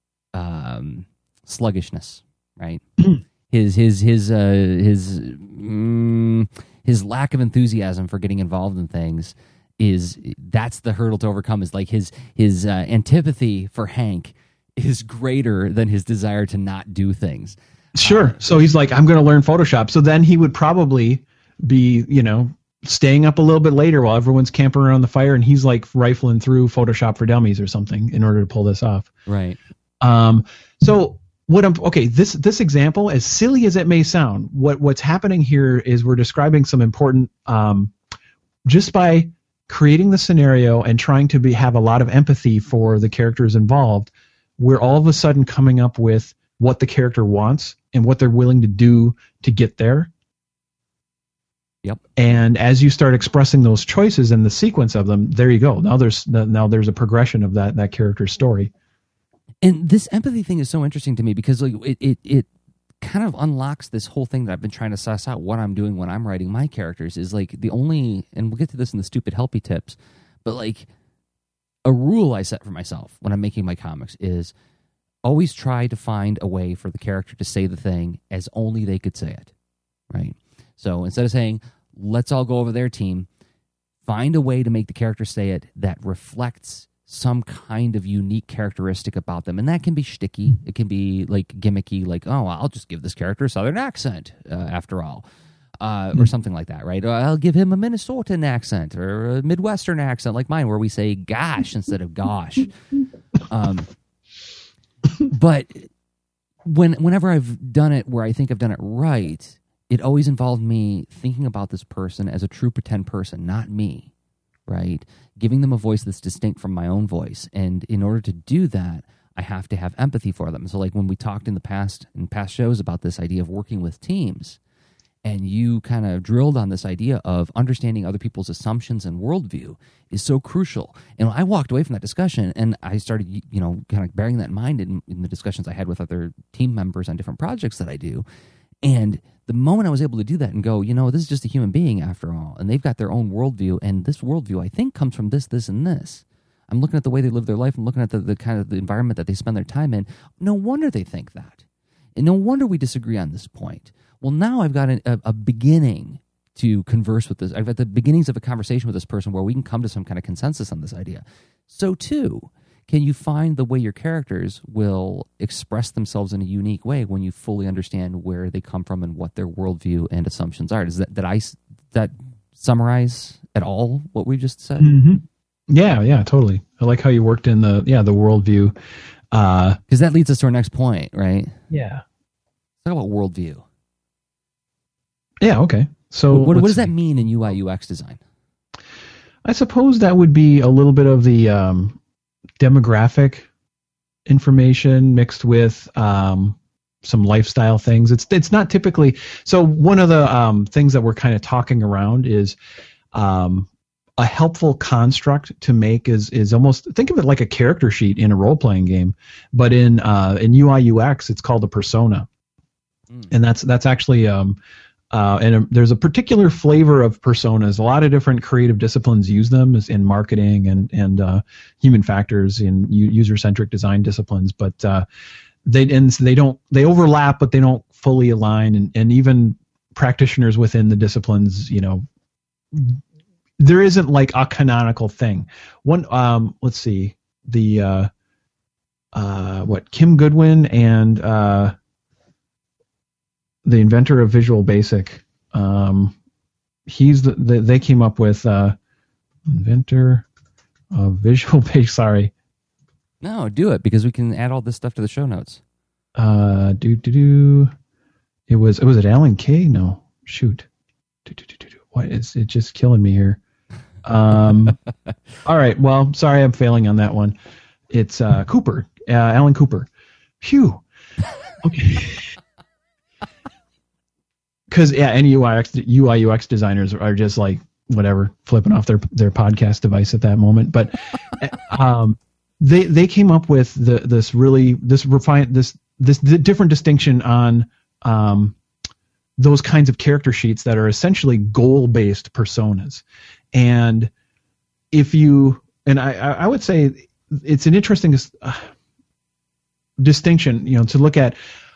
um, sluggishness, right? his his his uh, his mm, his lack of enthusiasm for getting involved in things is that's the hurdle to overcome. Is like his his uh, antipathy for Hank is greater than his desire to not do things. Sure. So he's like, I'm going to learn Photoshop. So then he would probably be, you know, staying up a little bit later while everyone's camping around the fire, and he's like rifling through Photoshop for Dummies or something in order to pull this off. Right. Um. So what I'm okay. This this example, as silly as it may sound, what what's happening here is we're describing some important. Um, just by creating the scenario and trying to be have a lot of empathy for the characters involved, we're all of a sudden coming up with what the character wants and what they're willing to do to get there. Yep. And as you start expressing those choices and the sequence of them, there you go. Now there's now there's a progression of that that character's story. And this empathy thing is so interesting to me because like it it it kind of unlocks this whole thing that I've been trying to suss out what I'm doing when I'm writing my characters is like the only, and we'll get to this in the stupid helpy tips, but like a rule I set for myself when I'm making my comics is always try to find a way for the character to say the thing as only they could say it, right? So instead of saying, let's all go over there, team, find a way to make the character say it that reflects some kind of unique characteristic about them. And that can be shticky. It can be like gimmicky, like, oh, I'll just give this character a Southern accent uh, after all, uh, or something like that, right? Or I'll give him a Minnesotan accent or a Midwestern accent like mine where we say gosh instead of gosh. Um, But when whenever I've done it where I think I've done it right, it always involved me thinking about this person as a true pretend person, not me, right? Giving them a voice that's distinct from my own voice. And in order to do that, I have to have empathy for them. So like when we talked in the past, in past shows about this idea of working with teams, and you kind of drilled on this idea of understanding other people's assumptions and worldview is so crucial. And I walked away from that discussion and I started, you know, kind of bearing that in mind in, in the discussions I had with other team members on different projects that I do. And the moment I was able to do that and go, you know, this is just a human being after all, and they've got their own worldview, and this worldview I think comes from this, this, and this. I'm looking at the way they live their life. I'm looking at the, the kind of the environment that they spend their time in. No wonder they think that. And no wonder we disagree on this point. Well, now I've got a, a, a beginning to converse with this. I've got the beginnings of a conversation with this person where we can come to some kind of consensus on this idea. So, too, can you find the way your characters will express themselves in a unique way when you fully understand where they come from and what their worldview and assumptions are? Does that, did I that summarize at all what we just said? Mm-hmm. Yeah, yeah, totally. I like how you worked in the yeah the worldview. Because uh, that leads us to our next point, right? Yeah. Let's talk about worldview. Yeah, okay. So what, what does that mean in U I U X design? I suppose that would be a little bit of the um, demographic information mixed with um, some lifestyle things. It's it's not typically so. One of the um, things that we're kind of talking around is um, a helpful construct to make is is almost think of it like a character sheet in a role playing game, but in uh, in U I U X it's called a persona, mm. and that's that's actually um, Uh, and um, there's a particular flavor of personas. A lot of different creative disciplines use them as in marketing and and uh, human factors in u- user-centric design disciplines. But uh, they and they don't they overlap, but they don't fully align. And, and even practitioners within the disciplines, you know, there isn't like a canonical thing. One, um, let's see, the uh, uh, what Kim Goodwin and uh, the inventor of Visual Basic. Um, he's the, the they came up with uh, inventor of Visual Basic. Sorry. No, do it because we can add all this stuff to the show notes. Uh, do do do. It was. It was it Alan Kay? No, shoot. Do, do, do, do, do. What is it? Just killing me here. Um. All right. Well, sorry, I'm failing on that one. It's uh, Cooper, uh, Alan Cooper. Phew. Okay. Because yeah, any U I U I U X designers are just like whatever, flipping off their their podcast device at that moment. But um, they they came up with the this really this refine this this the different distinction on um, those kinds of character sheets that are essentially goal based personas. And if you and I I would say it's an interesting uh, distinction, you know, to look at.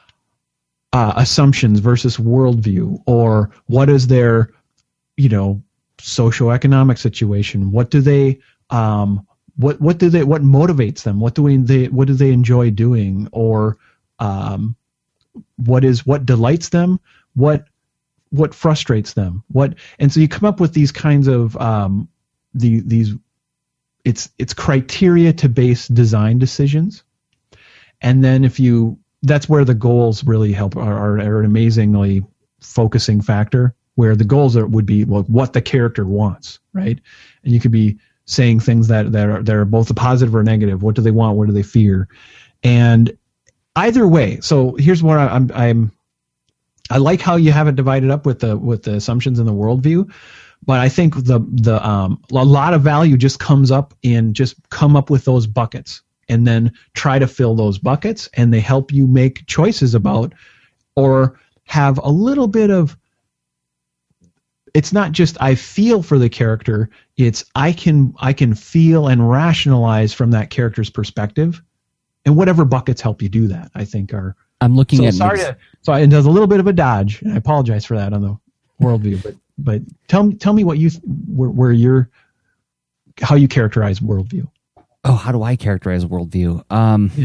Uh, assumptions versus worldview, or what is their, you know, socioeconomic situation? What do they, um, what what do they, what motivates them? What do we, they, what do they enjoy doing? Or, um, what is what delights them? What what frustrates them? What, and so you come up with these kinds of um, the these, it's it's criteria to base design decisions, and then if you that's where the goals really help are, are, are an amazingly focusing factor, where the goals are, would be well, what the character wants, right? And you could be saying things that, that are that are both a positive or a negative. What do they want? What do they fear? And either way, so here's what I, I'm I'm I like how you have it divided up with the with the assumptions and the worldview, but I think the the um, a lot of value just comes up in just come up with those buckets. And then try to fill those buckets, and they help you make choices about, or have a little bit of, it's not just I feel for the character, it's I can I can feel and rationalize from that character's perspective, and whatever buckets help you do that, I think are. I'm looking so at sorry to, so I, there's a little bit of a dodge, and I apologize for that on the worldview, but but tell me tell me what you where, where you're how you characterize worldview. Oh, how do I characterize worldview? Um, yeah.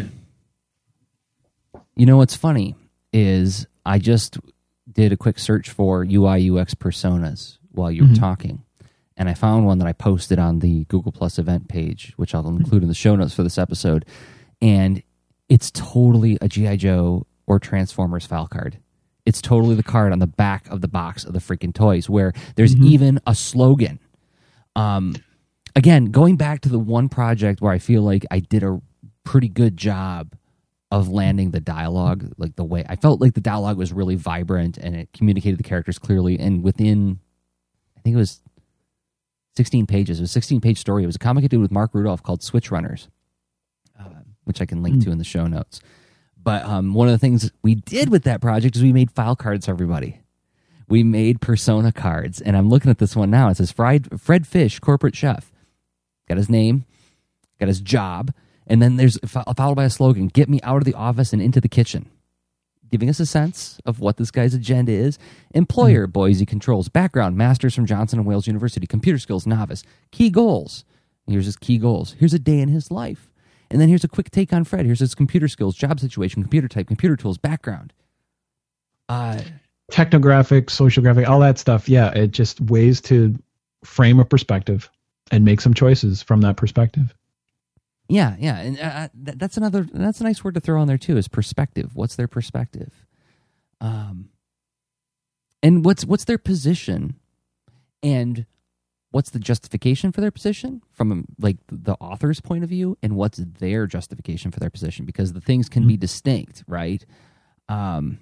You know what's funny is I just did a quick search for U I U X personas while you were mm-hmm. talking, and I found one that I posted on the Google Plus event page, which I'll include in the show notes for this episode, and it's totally a G I. Joe or Transformers file card. It's totally the card on the back of the box of the freaking toys, where there's mm-hmm. even a slogan. Um. Again, going back to the one project where I feel like I did a pretty good job of landing the dialogue, like the way I felt like the dialogue was really vibrant and it communicated the characters clearly. And within, I think it was sixteen pages, it was a sixteen page story. It was a comic I did with Mark Rudolph called Switch Runners, uh, which I can link mm. to in the show notes. But um, one of the things we did with that project is we made file cards for everybody. We made persona cards. And I'm looking at this one now. It says Fried, Fred Fish, corporate chef. Got his name, got his job, and then there's followed by a slogan, get me out of the office and into the kitchen. Giving us a sense of what this guy's agenda is. Employer, mm-hmm. Boise Controls. Background, masters from Johnson and Wales University. Computer skills, novice. Key goals. Here's his key goals. Here's a day in his life. And then here's a quick take on Fred. Here's his computer skills, job situation, computer type, computer tools, background. Uh, Technographic, social graphic, all that stuff. Yeah, it just ways to frame a perspective and make some choices from that perspective. Yeah, yeah, and uh, that, that's another. That's a nice word to throw on there too. Is perspective. What's their perspective? Um, and what's what's their position, and what's the justification for their position from like the author's point of view, and what's their justification for their position? Because the things can mm-hmm. be distinct, right? Um,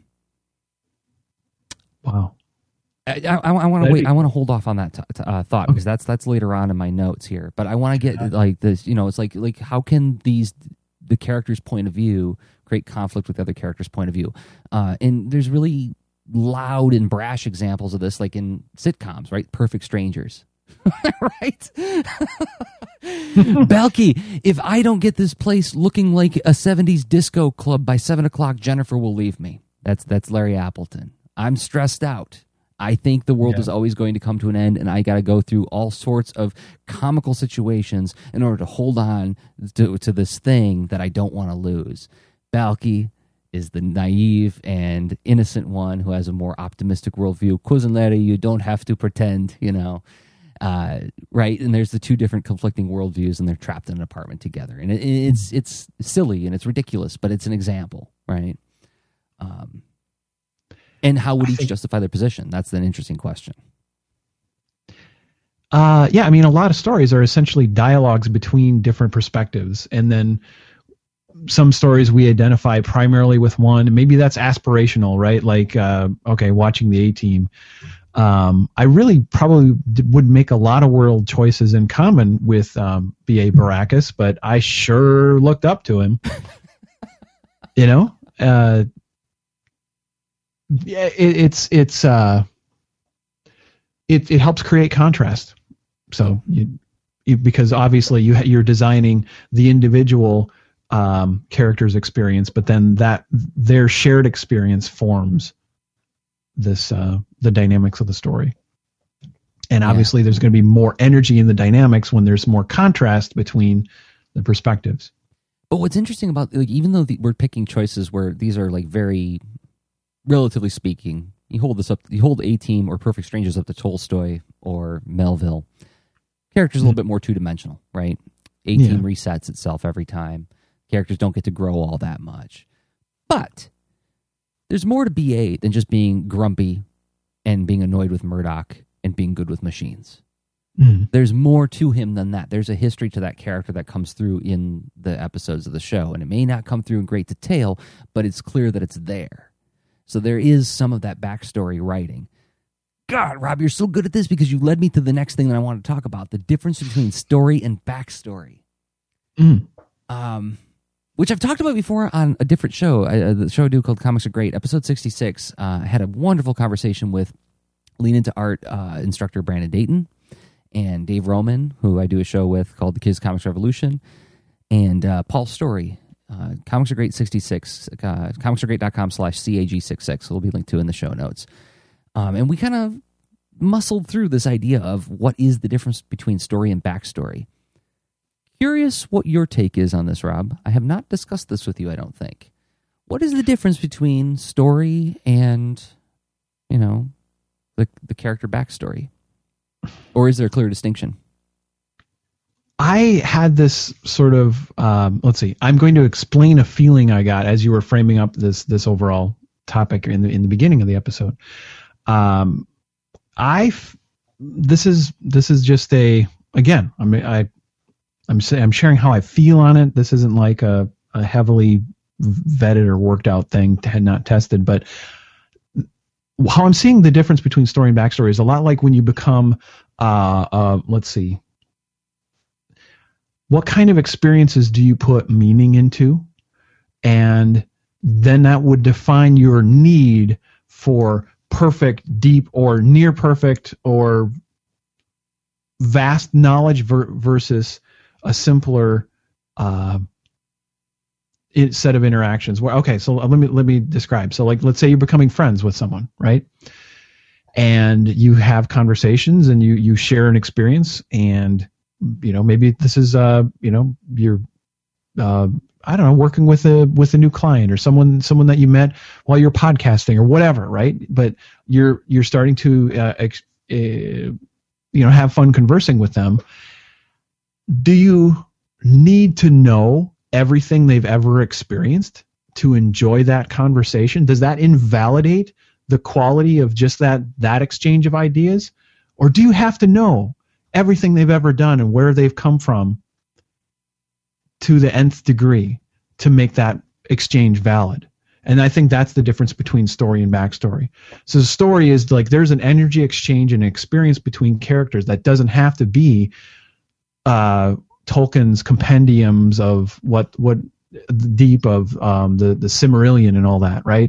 wow. I, I, I want to wait. Be... I want to hold off on that t- t- uh, thought because that's that's later on in my notes here. But I want to get like this. You know, it's like like how can these the character's point of view create conflict with the other character's point of view? Uh, and there's really loud and brash examples of this, like in sitcoms, right? Perfect Strangers, right? Balky, if I don't get this place looking like a seventies disco club by seven o'clock, Jennifer will leave me. That's that's Larry Appleton. I'm stressed out. I think the world yeah. is always going to come to an end, and I got to go through all sorts of comical situations in order to hold on to, to this thing that I don't want to lose. Balky is the naive and innocent one who has a more optimistic worldview. Cousin Larry, you don't have to pretend, you know, uh, right? And there's the two different conflicting worldviews, and they're trapped in an apartment together. And it, it's it's silly and it's ridiculous, but it's an example, right? Um, and how would I each think, justify their position? That's an interesting question. Uh, yeah, I mean, a lot of stories are essentially dialogues between different perspectives, and then some stories we identify primarily with one. Maybe that's aspirational, right? Like, uh, okay, watching the A-Team. Um, I really probably d- would make a lot of world choices in common with um, B A. Baracus, but I sure looked up to him. You know, uh, yeah, it, it's it's uh, it it helps create contrast. So you, you because obviously you you're designing the individual um, character's experience, but then that their shared experience forms this uh, the dynamics of the story. And obviously, yeah. there's going to be more energy in the dynamics when there's more contrast between the perspectives. But what's interesting about, like, even though the, we're picking choices where these are like very, relatively speaking, you hold this up, you hold A-Team or Perfect Strangers up to Tolstoy or Melville. Characters a little bit more two dimensional, right? A-Team yeah. resets itself every time. Characters don't get to grow all that much. But there's more to B A than just being grumpy and being annoyed with Murdoch and being good with machines. Mm. There's more to him than that. There's a history to that character that comes through in the episodes of the show, and it may not come through in great detail, but it's clear that it's there. So there is some of that backstory writing. God, Rob, you're so good at this because you led me to the next thing that I want to talk about, the difference between story and backstory. Mm. Um, which I've talked about before on a different show, uh, the show I do called Comics Are Great. Episode sixty-six, uh, I had a wonderful conversation with Lean Into Art uh, instructor Brandon Dayton and Dave Roman, who I do a show with called The Kids Comics Revolution, and uh, Paul Story. Uh, Comics Are Great sixty-six, uh, comicsargreat.com slash CAG66. It'll be linked to in the show notes. Um, and we kind of muscled through this idea of what is the difference between story and backstory. Curious what your take is on this, Rob. I have not discussed this with you, I don't think. What is the difference between story and, you know, the the character backstory? Or is there a clear distinction? I had this sort of, um, let's see, I'm going to explain a feeling I got as you were framing up this this overall topic in the in the beginning of the episode. Um, I this is this is just a again. I mean, I I'm saying I'm sharing how I feel on it. This isn't like a, a heavily vetted or worked out thing, had not tested, but how I'm seeing the difference between story and backstory is a lot like when you become, uh, uh, let's see, what kind of experiences do you put meaning into? And then that would define your need for perfect, deep, or near perfect, or vast knowledge ver- versus a simpler uh, set of interactions. Where okay, so let me let me describe. So, like, let's say you're becoming friends with someone, right? And you have conversations, and you you share an experience, and you know maybe this is uh you know you're uh, I don't know working with a with a new client or someone someone that you met while you're podcasting or whatever, right? But you're you're starting to uh, ex- uh, you know have fun conversing with them. Do you need to know everything they've ever experienced to enjoy that conversation? Does that invalidate the quality of just that that exchange of ideas? Or do you have to know everything they've ever done and where they've come from to the nth degree to make that exchange valid? And I think that's the difference between story and backstory. So the story is like there's an energy exchange and experience between characters that doesn't have to be uh, Tolkien's compendiums of what what deep of um, the the Silmarillion and all that, right?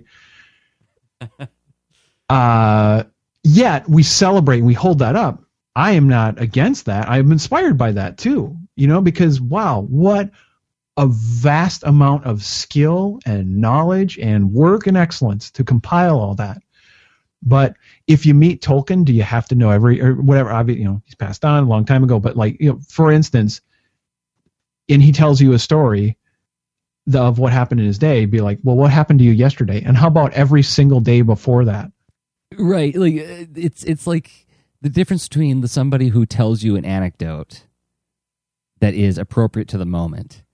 uh, yet we celebrate and we hold that up. I am not against that. I'm inspired by that too, you know, because wow, what a vast amount of skill and knowledge and work and excellence to compile all that. But if you meet Tolkien, do you have to know every or whatever? Obviously, you know, he's passed on a long time ago. But like, you know, for instance, and he tells you a story of what happened in his day, be like, well, what happened to you yesterday? And how about every single day before that? Right. Like it's it's like the difference between the somebody who tells you an anecdote that is appropriate to the moment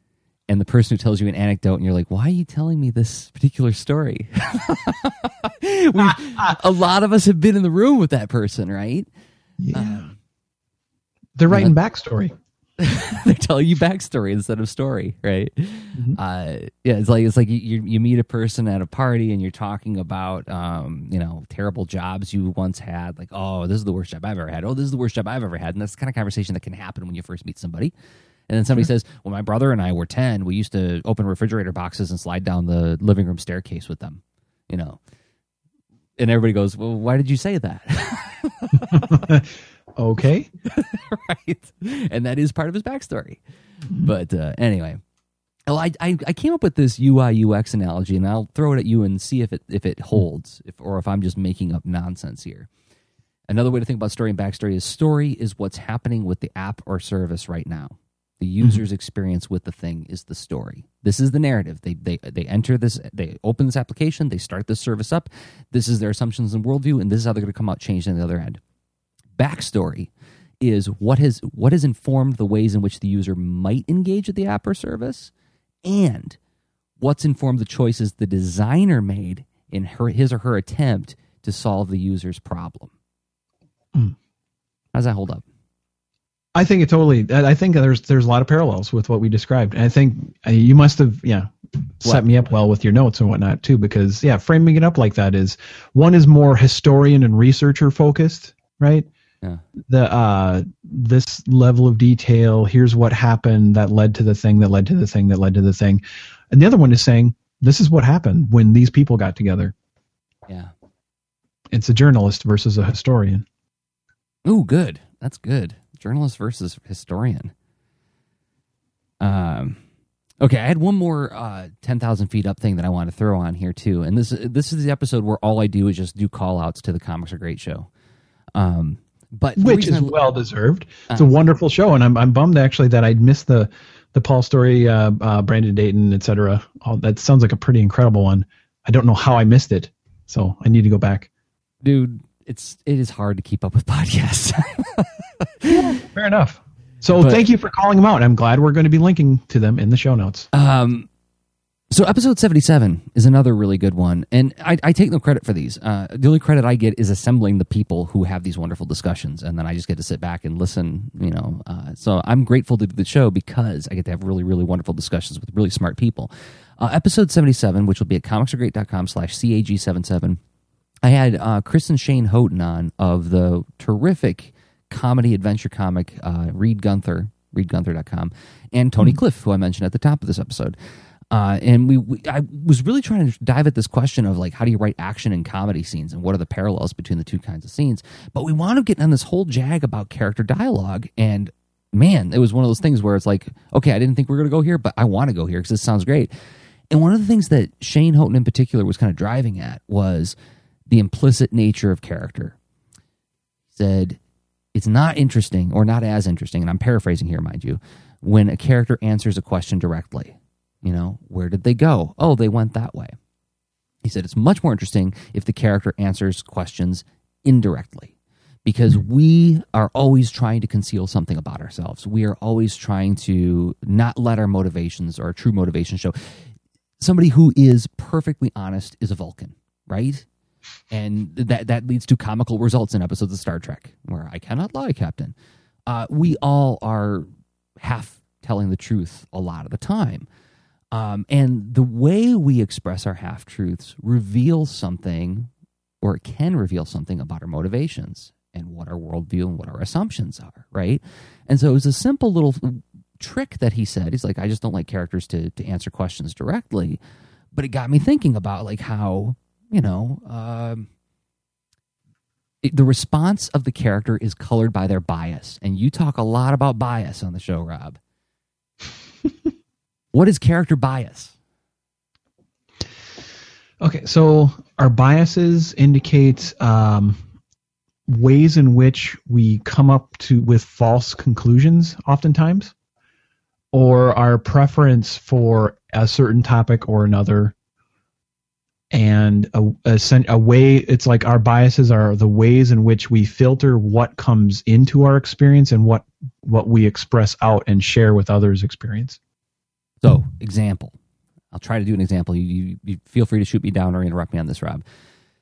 and the person who tells you an anecdote, and you're like, why are you telling me this particular story? We've, a lot of us have been in the room with that person, right? Yeah. Um, They're writing you know, backstory. They're telling you backstory instead of story, right? Mm-hmm. Uh, yeah, it's like it's like you you meet a person at a party and you're talking about um, you know, terrible jobs you once had. Like, oh, this is the worst job I've ever had. Oh, this is the worst job I've ever had. And that's the kind of conversation that can happen when you first meet somebody. And then somebody sure. says, well, my brother and I were ten. We used to open refrigerator boxes and slide down the living room staircase with them, you know. And everybody goes, well, why did you say that? Okay. Right. And that is part of his backstory. But uh, anyway, well, I, I I came up with this U I U X analogy, and I'll throw it at you and see if it if it holds, if or if I'm just making up nonsense here. Another way to think about story and backstory is story is what's happening with the app or service right now. The user's mm-hmm. experience with the thing is the story. This is the narrative. They they they enter this, they open this application, they start this service up. This is their assumptions and worldview, and this is how they're going to come out changed on the other end. Backstory is what has what has informed the ways in which the user might engage with the app or service, and what's informed the choices the designer made in her his or her attempt to solve the user's problem. Mm. How does that hold up? I think it totally. I think there's there's a lot of parallels with what we described. And I think you must have yeah set what? me up well with your notes and whatnot too, because yeah, framing it up like that is one is more historian and researcher focused, right? Yeah. The uh, this level of detail. Here's what happened that led to the thing that led to the thing that led to the thing, and the other one is saying this is what happened when these people got together. Yeah, it's a journalist versus a historian. Ooh, good. That's good. Journalist versus historian. Um, okay, I had one more uh, ten thousand feet up thing that I want to throw on here too, and this this is the episode where all I do is just do call outs to the Comics Are Great show. Um. But Which is I, well deserved. It's uh, a wonderful show, and I'm I'm bummed actually that I missed the the Paul Story, uh, uh, Brandon Dayton, et cetera. Oh, that sounds like a pretty incredible one. I don't know how I missed it, so I need to go back. Dude, it's it is hard to keep up with podcasts. Yeah, fair enough. So but, thank you for calling them out. I'm glad we're going to be linking to them in the show notes. Um. So episode seventy-seven is another really good one, and I, I take no credit for these. Uh, the only credit I get is assembling the people who have these wonderful discussions, and then I just get to sit back and listen, you know. Uh, so I'm grateful to do the show because I get to have really, really wonderful discussions with really smart people. Uh, episode seventy-seven, which will be at comicsargreat.com slash CAG77, I had uh, Chris and Shane Houghton on of the terrific comedy adventure comic uh, Reed Gunther, reed gunther dot com, and Tony mm-hmm. Cliff, who I mentioned at the top of this episode. Uh, and we, we, I was really trying to dive at this question of like, how do you write action and comedy scenes, and what are the parallels between the two kinds of scenes? But we wound up getting on this whole jag about character dialogue, and man, it was one of those things where it's like, okay, I didn't think we were going to go here, but I want to go here because this sounds great. And one of the things that Shane Houghton in particular was kind of driving at was the implicit nature of character. He said, it's not interesting, or not as interesting, and I'm paraphrasing here, mind you, when a character answers a question directly. You know, where did they go? Oh, they went that way. He said it's much more interesting if the character answers questions indirectly, because we are always trying to conceal something about ourselves. We are always trying to not let our motivations or our true motivation show. Somebody who is perfectly honest is a Vulcan, right? And that, that leads to comical results in episodes of Star Trek, where I cannot lie, Captain. Uh, we all are half telling the truth a lot of the time. Um, and the way we express our half-truths reveals something, or it can reveal something about our motivations and what our worldview and what our assumptions are, right? And so it was a simple little trick that he said. He's like, I just don't like characters to to answer questions directly. But it got me thinking about like how, you know, um, it, the response of the character is colored by their bias. And you talk a lot about bias on the show, Rob. What is character bias? Okay, so our biases indicate um, ways in which we come up to with false conclusions, oftentimes, or our preference for a certain topic or another, and a, a, a way. It's like our biases are the ways in which we filter what comes into our experience and what what we express out and share with others' experience. So, example. I'll try to do an example. You, you, you feel free to shoot me down or interrupt me on this, Rob.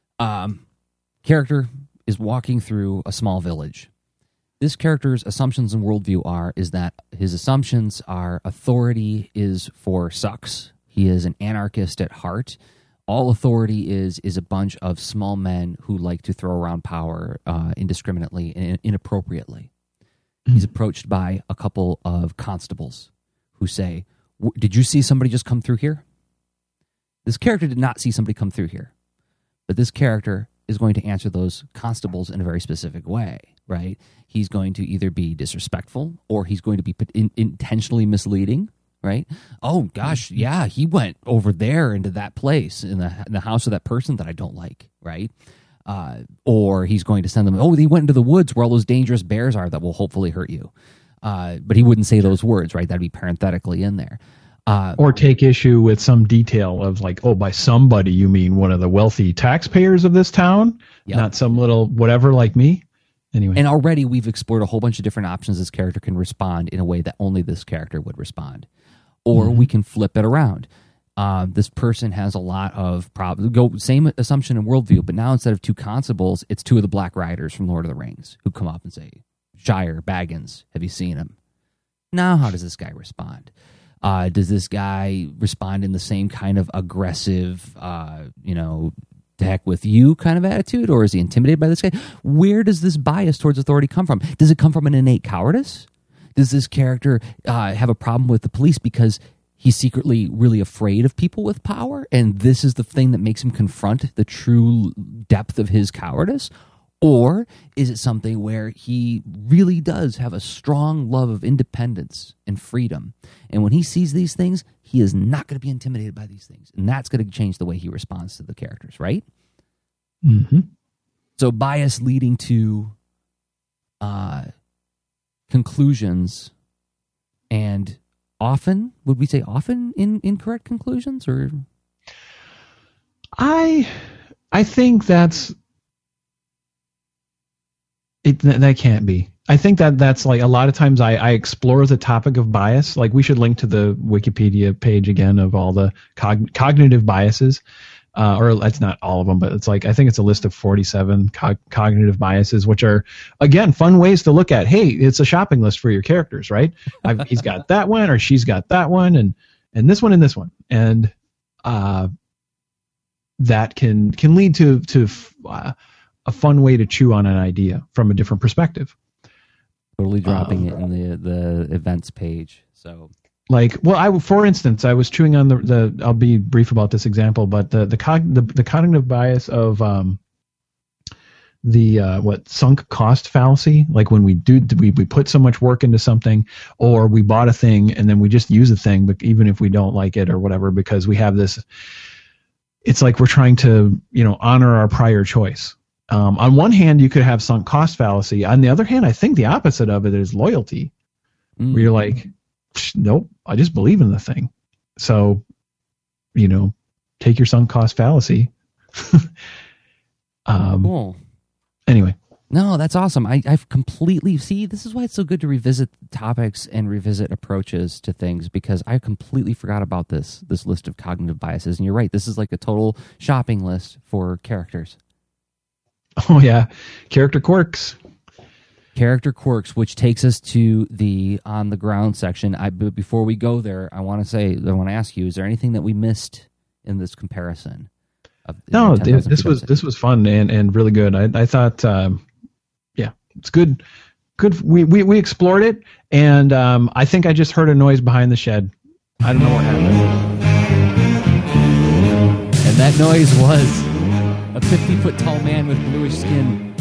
Um, character is walking through a small village. This character's assumptions and worldview are is that his assumptions are authority is for sucks. He is an anarchist at heart. All authority is is a bunch of small men who like to throw around power uh, indiscriminately and inappropriately. Mm-hmm. He's approached by a couple of constables who say, did you see somebody just come through here? This character did not see somebody come through here. But this character is going to answer those constables in a very specific way, right? He's going to either be disrespectful or he's going to be in, intentionally misleading, right? Oh, gosh, yeah, he went over there into that place in the, in the house of that person that I don't like, right? Uh, or he's going to send them, oh, he went into the woods where all those dangerous bears are that will hopefully hurt you. Uh, but he wouldn't say those words, right? That'd be parenthetically in there. Uh, or take issue with some detail of like, oh, by somebody, you mean one of the wealthy taxpayers of this town, yep. Not some little whatever like me. Anyway. And already we've explored a whole bunch of different options this character can respond in a way that only this character would respond. Or mm-hmm. we can flip it around. Uh, this person has a lot of problems. Go same assumption and worldview, but now instead of two constables, it's two of the Black Riders from Lord of the Rings who come up and say, Shire, Baggins, have you seen him? Now how does this guy respond? Uh, does this guy respond in the same kind of aggressive, uh, you know, to heck with you kind of attitude, or is he intimidated by this guy? Where does this bias towards authority come from? Does it come from an innate cowardice? Does this character uh, have a problem with the police because he's secretly really afraid of people with power, and this is the thing that makes him confront the true depth of his cowardice? Or is it something where he really does have a strong love of independence and freedom? And when he sees these things, he is not going to be intimidated by these things. And that's going to change the way he responds to the characters, right? Mm-hmm. So bias leading to uh, conclusions, and often, would we say often in incorrect conclusions? Or I, I think that's... It, that can't be. I think that that's like a lot of times I, I explore the topic of bias. Like we should link to the Wikipedia page again of all the cog- cognitive biases, uh, or it's not all of them, but it's like I think it's a list of forty-seven co- cognitive biases, which are again fun ways to look at. Hey, it's a shopping list for your characters, right? I've, he's got that one, or she's got that one, and and this one and this one, and uh, that can can lead to to. Uh, a fun way to chew on an idea from a different perspective. Totally dropping um, it in the, the events page. So like, well, I, for instance, I was chewing on the, the, I'll be brief about this example, but the, the, cog, the, the cognitive bias of, um, the, uh, what sunk cost fallacy, like when we do, we, we put so much work into something, or we bought a thing and then we just use a thing, but even if we don't like it or whatever, because we have this, it's like we're trying to, you know, honor our prior choice. Um, on one hand, you could have sunk cost fallacy. On the other hand, I think the opposite of it is loyalty, mm. where you're like, nope, I just believe in the thing. So, you know, take your sunk cost fallacy. um, cool. Anyway. No, that's awesome. I, I've completely, see, this is why it's so good to revisit topics and revisit approaches to things, because I completely forgot about this, this list of cognitive biases. And you're right, this is like a total shopping list for characters. Oh, yeah. Character quirks. Character quirks, which takes us to the on the ground section. I, but before we go there, I want to say, I want to ask you, is there anything that we missed in this comparison? Of no, this, this was this was fun and, and really good. I, I thought, um, yeah, it's good. Good. We, we, we explored it, and um, I think I just heard a noise behind the shed. I don't know what happened. And that noise was a fifty-foot tall man with bluish skin.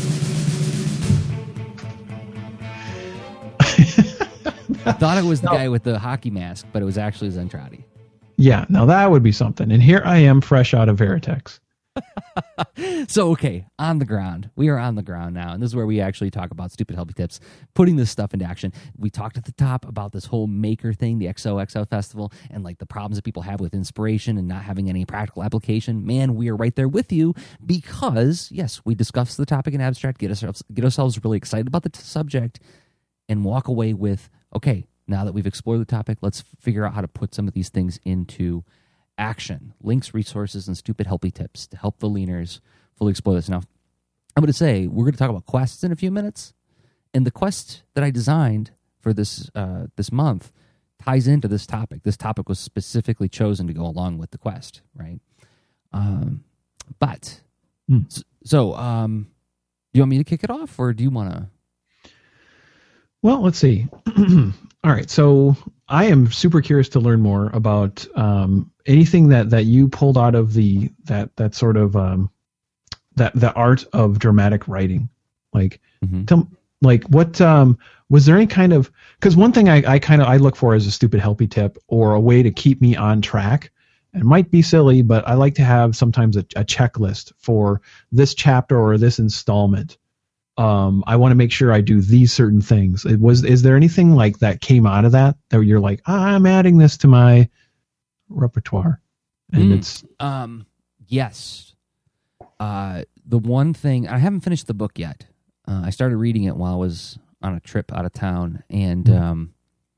I thought it was the no. guy with the hockey mask, but it was actually Zentradi. Yeah, now that would be something. And here I am, fresh out of Veritex. So, okay, on the ground. We are on the ground now, and this is where we actually talk about stupid helpy tips, putting this stuff into action. We talked at the top about this whole maker thing, the X O X O festival, and like the problems that people have with inspiration and not having any practical application. Man, we are right there with you because, yes, we discuss the topic in abstract, get ourselves, get ourselves really excited about the t- subject, and walk away with, okay, Now that we've explored the topic, let's figure out how to put some of these things into action. Links, resources, and stupid helpy tips to help the leaners fully explore this. Now, I'm going to say we're going to talk about quests in a few minutes, and the quest that I designed for this uh, this month ties into this topic. This topic was specifically chosen to go along with the quest, right? Um, but mm. so, so um, do you want me to kick it off, or do you want to? Well, let's see. All right, so I am super curious to learn more about um, anything that, that you pulled out of the that that sort of um, that the art of dramatic writing. Like, mm-hmm. tell, like what um, was there any kind of, because one thing I, I kind of I look for is a stupid helpy tip or a way to keep me on track. It might be silly, but I like to have sometimes a, a checklist for this chapter or this installment. Um, I want to make sure I do these certain things. It was, is there anything like that came out of that that you're like, ah, I'm adding this to my repertoire, and mm, it's um, yes. Uh, the one thing I haven't finished the book yet. Uh, I started reading it while I was on a trip out of town, and mm. um,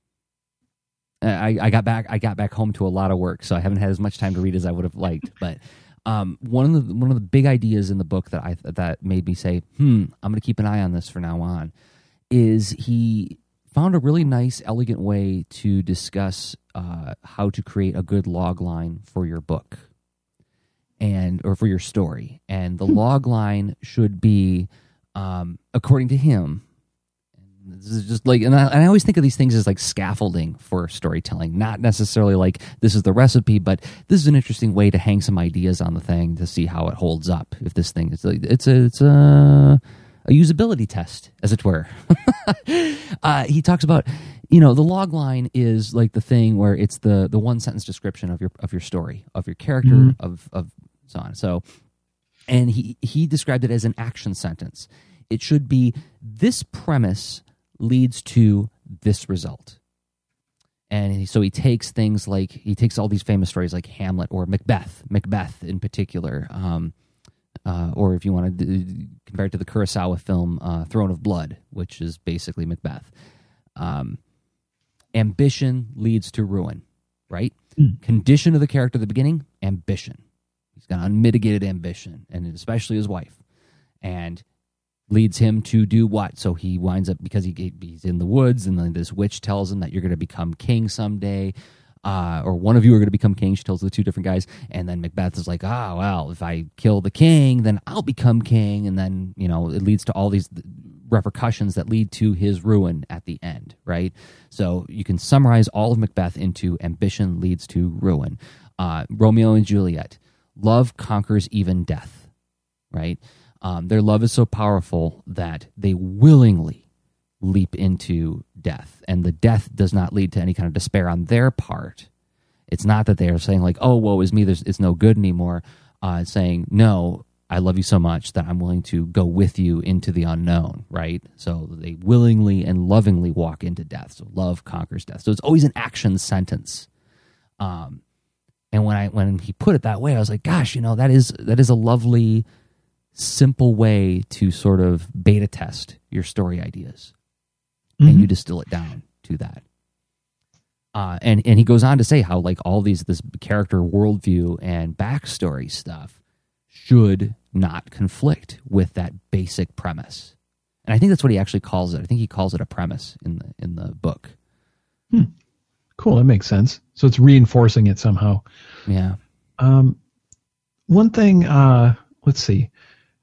I, I got back. I got back home to a lot of work, so I haven't had as much time to read as I would have liked, but. Um, one of the one of the big ideas in the book that I that made me say, "Hmm, I'm going to keep an eye on this for now on," is he found a really nice, elegant way to discuss uh, how to create a good log line for your book, and or for your story. And the log line should be, um, according to him. This is just like, and I, and I always think of these things as like scaffolding for storytelling, not necessarily like this is the recipe, but this is an interesting way to hang some ideas on the thing to see how it holds up. If this thing is, it's a, it's a, a usability test, as it were. uh, he talks about, you know, the log line is like the thing where it's the the one sentence description of your of your story, of your character, mm-hmm. of of so on. So, and he he described it as an action sentence. It should be this premise leads to this result. And he, so he takes things like, he takes all these famous stories like Hamlet or Macbeth, Macbeth in particular, um, uh, or if you want to d- compare it to the Kurosawa film uh, Throne of Blood, which is basically Macbeth. Um, ambition leads to ruin, right? Mm. Condition of the character at the beginning, ambition. He's got unmitigated ambition, and especially his wife. And leads him to do what? So he winds up, because he he's in the woods, and then this witch tells him that you're going to become king someday, uh, or one of you are going to become king. She tells the two different guys, and then Macbeth is like, ah, oh, well, if I kill the king, then I'll become king, and then, you know, it leads to all these repercussions that lead to his ruin at the end, right? So you can summarize all of Macbeth into ambition leads to ruin. Uh, Romeo and Juliet, love conquers even death, right? Um, their love is so powerful that they willingly leap into death, and the death does not lead to any kind of despair on their part. It's not that they are saying like, "Oh, woe is me, there's, it's no good anymore." Uh, it's saying, "No, I love you so much that I'm willing to go with you into the unknown." Right? So they willingly and lovingly walk into death. So love conquers death. So it's always an action sentence. Um, and when I when he put it that way, I was like, "Gosh, you know, that is that is a lovely." Simple way to sort of beta test your story ideas, mm-hmm. and you distill it down to that. Uh, and and he goes on to say how like all these this character worldview and backstory stuff should not conflict with that basic premise. And I think that's what he actually calls it. I think he calls it a premise in the in the book. Hmm. Cool, that makes sense. So it's reinforcing it somehow. Yeah. Um, one thing. Uh, let's see.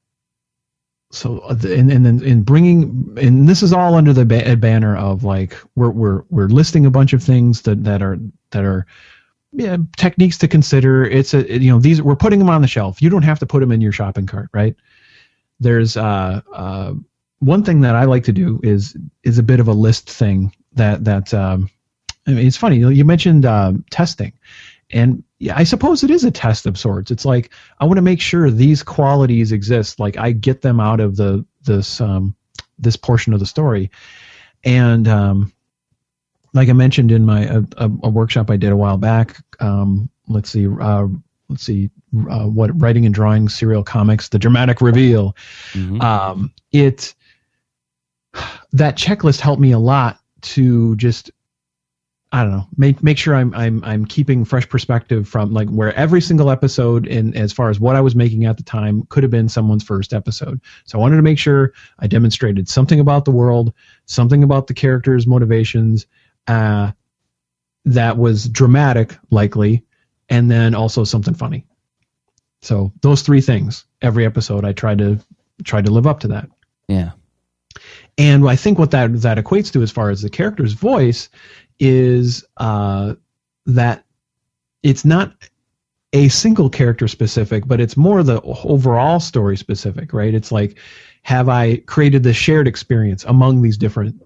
So, and and then in bringing, and this is all under the ba- banner of like we're we're we're listing a bunch of things that, that are that are yeah, techniques to consider. It's a you know these we're putting them on the shelf. You don't have to put them in your shopping cart, right? There's uh, uh one thing that I like to do is is a bit of a list thing that that um, I mean it's funny you, know, you mentioned uh, testing. And yeah, I suppose it is a test of sorts. It's like I want to make sure these qualities exist. Like I get them out of the this um, this portion of the story, and um, like I mentioned in my a, a, a workshop I did a while back. Um, let's see, uh, let's see, uh, what writing and drawing serial comics, the dramatic reveal. Mm-hmm. Um, it that checklist helped me a lot to just I don't know, make make sure I'm I'm I'm keeping fresh perspective from like where every single episode in as far as what I was making at the time could have been someone's first episode. So I wanted to make sure I demonstrated something about the world, something about the characters' motivations, uh, that was dramatic, likely, and then also something funny. So those three things every episode, I tried to tried to live up to that. Yeah. And I think what that that equates to as far as the character's voice is uh, that it's not a single character specific, but it's more the overall story specific, right? It's like, have I created the shared experience among these different,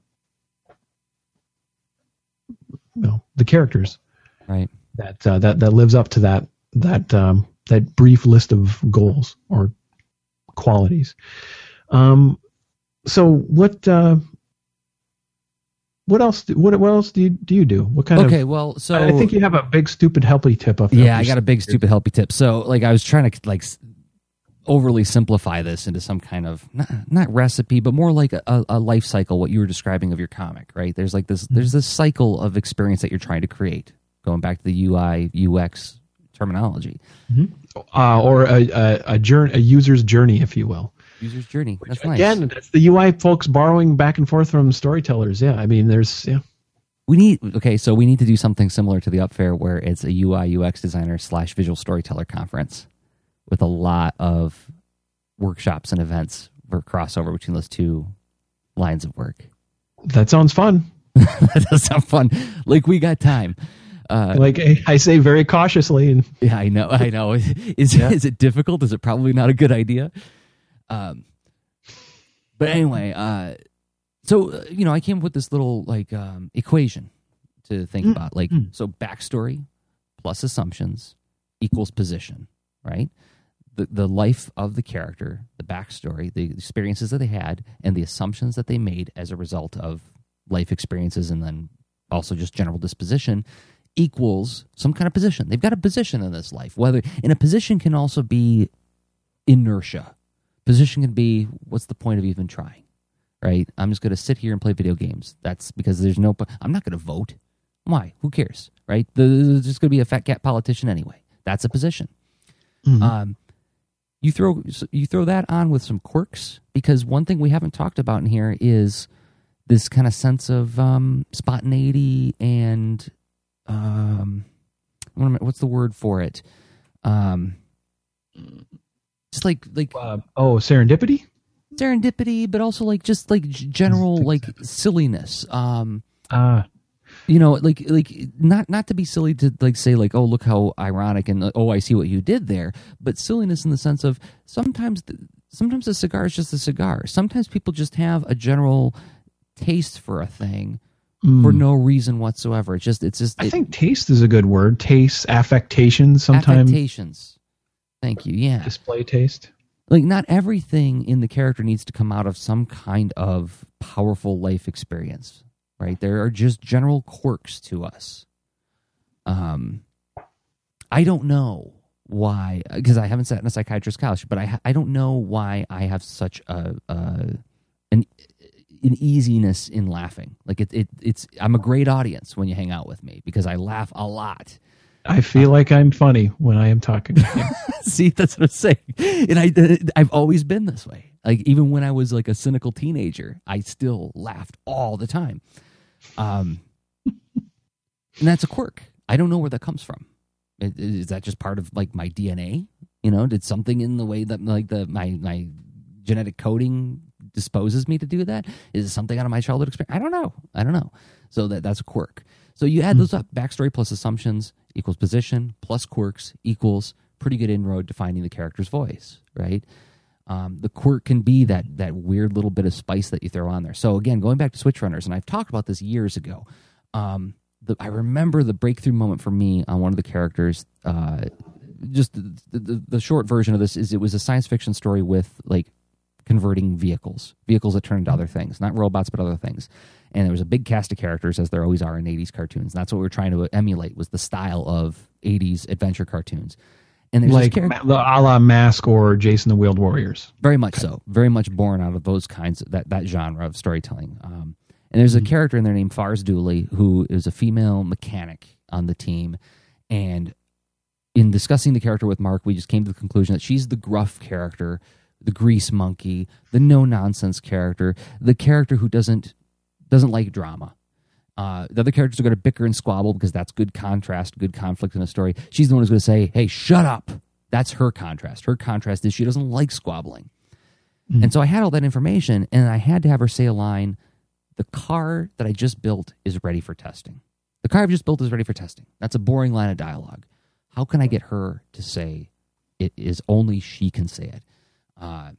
you know, the characters, right? That uh, that that lives up to that that um, that brief list of goals or qualities. Um, so what? Uh, What else? Do, what, what else do you do? You do? What kind okay, of? Okay, well, so I think you have a big stupid helpy tip up. Yeah, I got a big stupid helpy tip. So, like, I was trying to like overly simplify this into some kind of not, not recipe, but more like a, a life cycle. What you were describing of your comic, right? There's like this. There's this cycle of experience that you're trying to create. Going back to the U I U X terminology, mm-hmm. uh, or a a, a, journey, a user's journey, if you will. User's journey. Which, that's nice. Again, that's the U I folks borrowing back and forth from storytellers. Yeah, I mean, there's yeah. We need okay, so we need to do something similar to the Upfair, where it's a U I U X designer slash visual storyteller conference with a lot of workshops and events for crossover between those two lines of work. That sounds fun. That does sound fun. Like we got time. Uh, like I say very cautiously. And yeah, I know. I know. Is yeah. is it difficult? Is it probably not a good idea? Um, but anyway, uh, so, uh, you know, I came up with this little like, um, equation to think mm. about, like, mm. so backstory plus assumptions equals position, right? The, the life of the character, the backstory, the experiences that they had, and the assumptions that they made as a result of life experiences, and then also just general disposition equals some kind of position. They've got a position in this life, whether, and a position can also be inertia. Position can be, what's the point of even trying, right? I'm just going to sit here and play video games. That's because there's no, I'm not going to vote. Why? Who cares, right? There's just going to be a fat cat politician anyway. That's a position. Mm-hmm. Um, you throw you throw that on with some quirks, because one thing we haven't talked about in here is this kind of sense of um, spontaneity and um, what's the word for it? Um, Just like like uh, oh serendipity, serendipity, but also like just like general like silliness. Um, uh you know, like like not not to be silly to like say like, oh, look how ironic, and oh, I see what you did there, but silliness in the sense of sometimes the, sometimes a cigar is just a cigar. Sometimes people just have a general taste for a thing mm. for no reason whatsoever. It's just it's just. I it, think taste is a good word. Taste, affectations. Sometimes affectations. Thank you. Yeah. Display taste. Like, not everything in the character needs to come out of some kind of powerful life experience, right? There are just general quirks to us. Um, I don't know why, because I haven't sat in a psychiatrist's couch, but I I don't know why I have such a, a an an easiness in laughing. Like it it it's I'm a great audience when you hang out with me because I laugh a lot. I feel um, like I'm funny when I am talking. See, that's what I'm saying. And I, I've always been this way. Like, even when I was like a cynical teenager, I still laughed all the time. Um, and that's a quirk. I don't know where that comes from. Is, is that just part of like my D N A? You know, did something in the way that like the my my genetic coding disposes me to do that? Is it something out of my childhood experience? I don't know. I don't know. So that that's a quirk. So you add those up. Backstory plus assumptions equals position plus quirks equals pretty good inroad to finding the character's voice, right? Um, the quirk can be that that weird little bit of spice that you throw on there. So again, going back to Switch Runners, and I've talked about this years ago. Um, the, I remember the breakthrough moment for me on one of the characters. Uh, just the, the, the short version of this is it was a science fiction story with like converting vehicles, vehicles that turn into other things, not robots, but other things. And there was a big cast of characters, as there always are in eighties cartoons. And that's what we were trying to emulate, was the style of eighties adventure cartoons. And there's like this the a la Mask or Jason the Wheeled Warriors. Very much so. Very much born out of those kinds of, that, that genre of storytelling. Um, And there's a character in there named Fars Dooley, who is a female mechanic on the team. And in discussing the character with Mark, we just came to the conclusion that she's the gruff character, the grease monkey, the no-nonsense character, the character who doesn't doesn't like drama. Uh, the other characters are going to bicker and squabble because that's good contrast, good conflict in a story. She's the one who's going to say, hey, shut up. That's her contrast. Her contrast is she doesn't like squabbling. Mm. And so I had all that information, and I had to have her say a line, the car that I just built is ready for testing. The car I've just built is ready for testing. That's a boring line of dialogue. How can I get her to say it is only she can say it? Uh,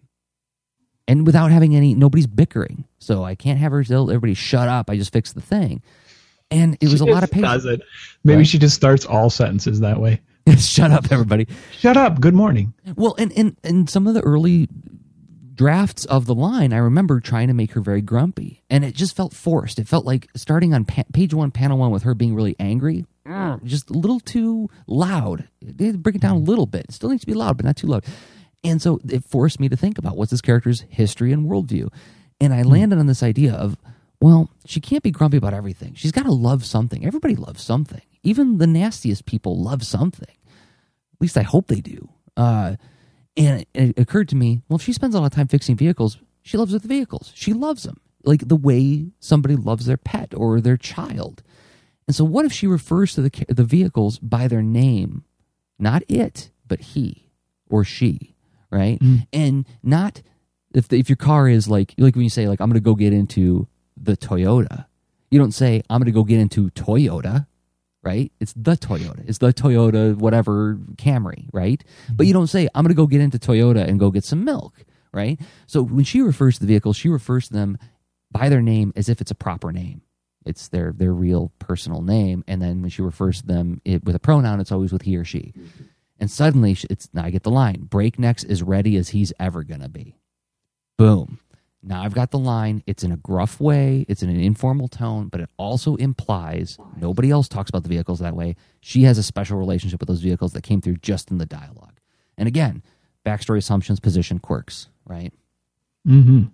and without having any, nobody's bickering. So I can't have her tell everybody, shut up, I just fixed the thing. And it was she a lot of patience. Does it. Maybe right? She just starts all sentences that way. Shut up, everybody. Shut up, good morning. Well, and, and, and some of the early drafts of the line, I remember trying to make her very grumpy. And it just felt forced. It felt like starting on pa- page one, panel one with her being really angry, just a little too loud. They had to bring it down a little bit. It still needs to be loud, but not too loud. And so it forced me to think about what's this character's history and worldview. And I landed on this idea of, well, she can't be grumpy about everything. She's got to love something. Everybody loves something. Even the nastiest people love something. At least I hope they do. Uh, and it occurred to me, well, if she spends a lot of time fixing vehicles, she loves the vehicles. She loves them. Like the way somebody loves their pet or their child. And so what if she refers to the the vehicles by their name? Not it, but he or she. Right. Mm. And not if the, if your car is like, like when you say, like, I'm going to go get into the Toyota, you don't say, I'm going to go get into Toyota. Right. It's the Toyota. It's the Toyota, whatever Camry. Right. Mm-hmm. But you don't say, I'm going to go get into Toyota and go get some milk. Right. So when she refers to the vehicle, she refers to them by their name as if it's a proper name. It's their, their real personal name. And then when she refers to them it, with a pronoun, it's always with he or she. Mm-hmm. And suddenly, it's now I get the line, Breakneck's as ready as he's ever going to be. Boom. Now I've got the line. It's in a gruff way. It's in an informal tone, but it also implies nobody else talks about the vehicles that way. She has a special relationship with those vehicles that came through just in the dialogue. And again, backstory assumptions, position, quirks, right? Mm-hmm.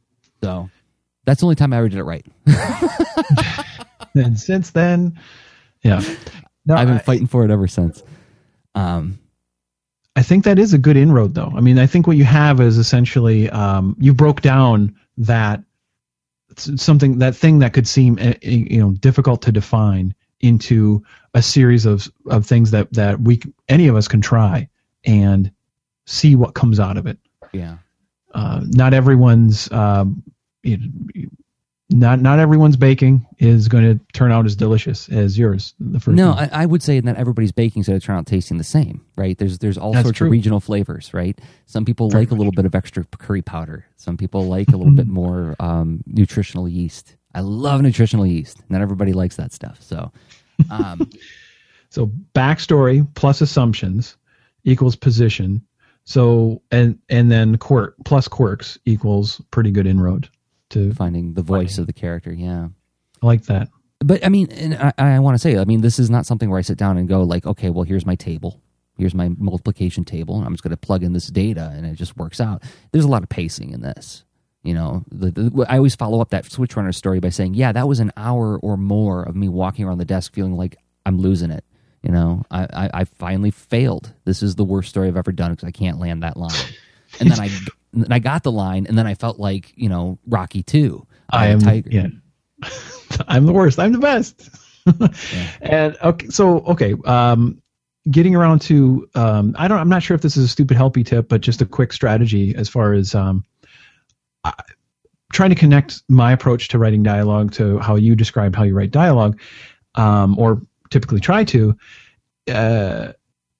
So that's the only time I ever did it right. And since then, yeah. No, I've been I, fighting for it ever since. Um, I think that is a good inroad, though. I mean, I think what you have is essentially um, you broke down that something, that thing that could seem you know difficult to define into a series of of things that that we any of us can try and see what comes out of it. Yeah. Uh, not everyone's um, you know, Not not everyone's baking is going to turn out as delicious as yours. The first no, I, I would say that everybody's baking is going to turn out tasting the same, right? There's there's all That's sorts true. of regional flavors, right? Some people Very like a little bit of extra curry powder. Some people like a little bit more um, nutritional yeast. I love nutritional yeast. Not everybody likes that stuff. So, um, so backstory plus assumptions equals position. So and and then quirk plus quirks equals pretty good inroad to finding the voice finding. of the character. Yeah. I like that. But I mean, and I, I want to say, I mean, this is not something where I sit down and go like, okay, well, here's my table. Here's my multiplication table. And I'm just going to plug in this data and it just works out. There's a lot of pacing in this. You know, the, the, I always follow up that Switch Runner story by saying, yeah, that was an hour or more of me walking around the desk feeling like I'm losing it. You know, I, I, I finally failed. This is the worst story I've ever done because I can't land that line. And then I and I got the line, and then I felt like, you know, Rocky two. I am Tiger. Yeah. I'm the worst. I'm the best. Yeah. And okay, so okay, um, getting around to um, I don't. I'm not sure if this is a stupid helpy tip, but just a quick strategy as far as um, I, trying to connect my approach to writing dialogue to how you described how you write dialogue, um, or typically try to. Uh,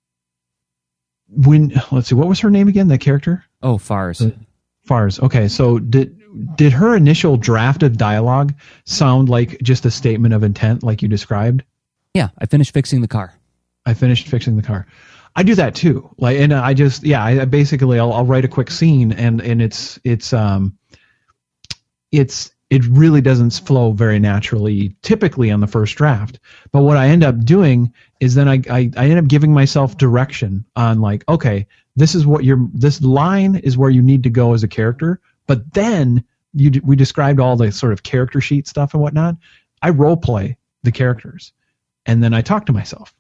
when let's see, what was her name again? That character? Oh, Fars. Uh, Fars. Okay, so did did her initial draft of dialogue sound like just a statement of intent, like you described? Yeah, I finished fixing the car. I finished fixing the car. I do that too. Like, and I just yeah, I, I basically I'll, I'll write a quick scene, and and it's it's um it's it really doesn't flow very naturally typically on the first draft. But what I end up doing is then I, I, I end up giving myself direction on like, okay, this is what your this line is where you need to go as a character, but then you we described all the sort of character sheet stuff and whatnot. I role play the characters, and then I talk to myself.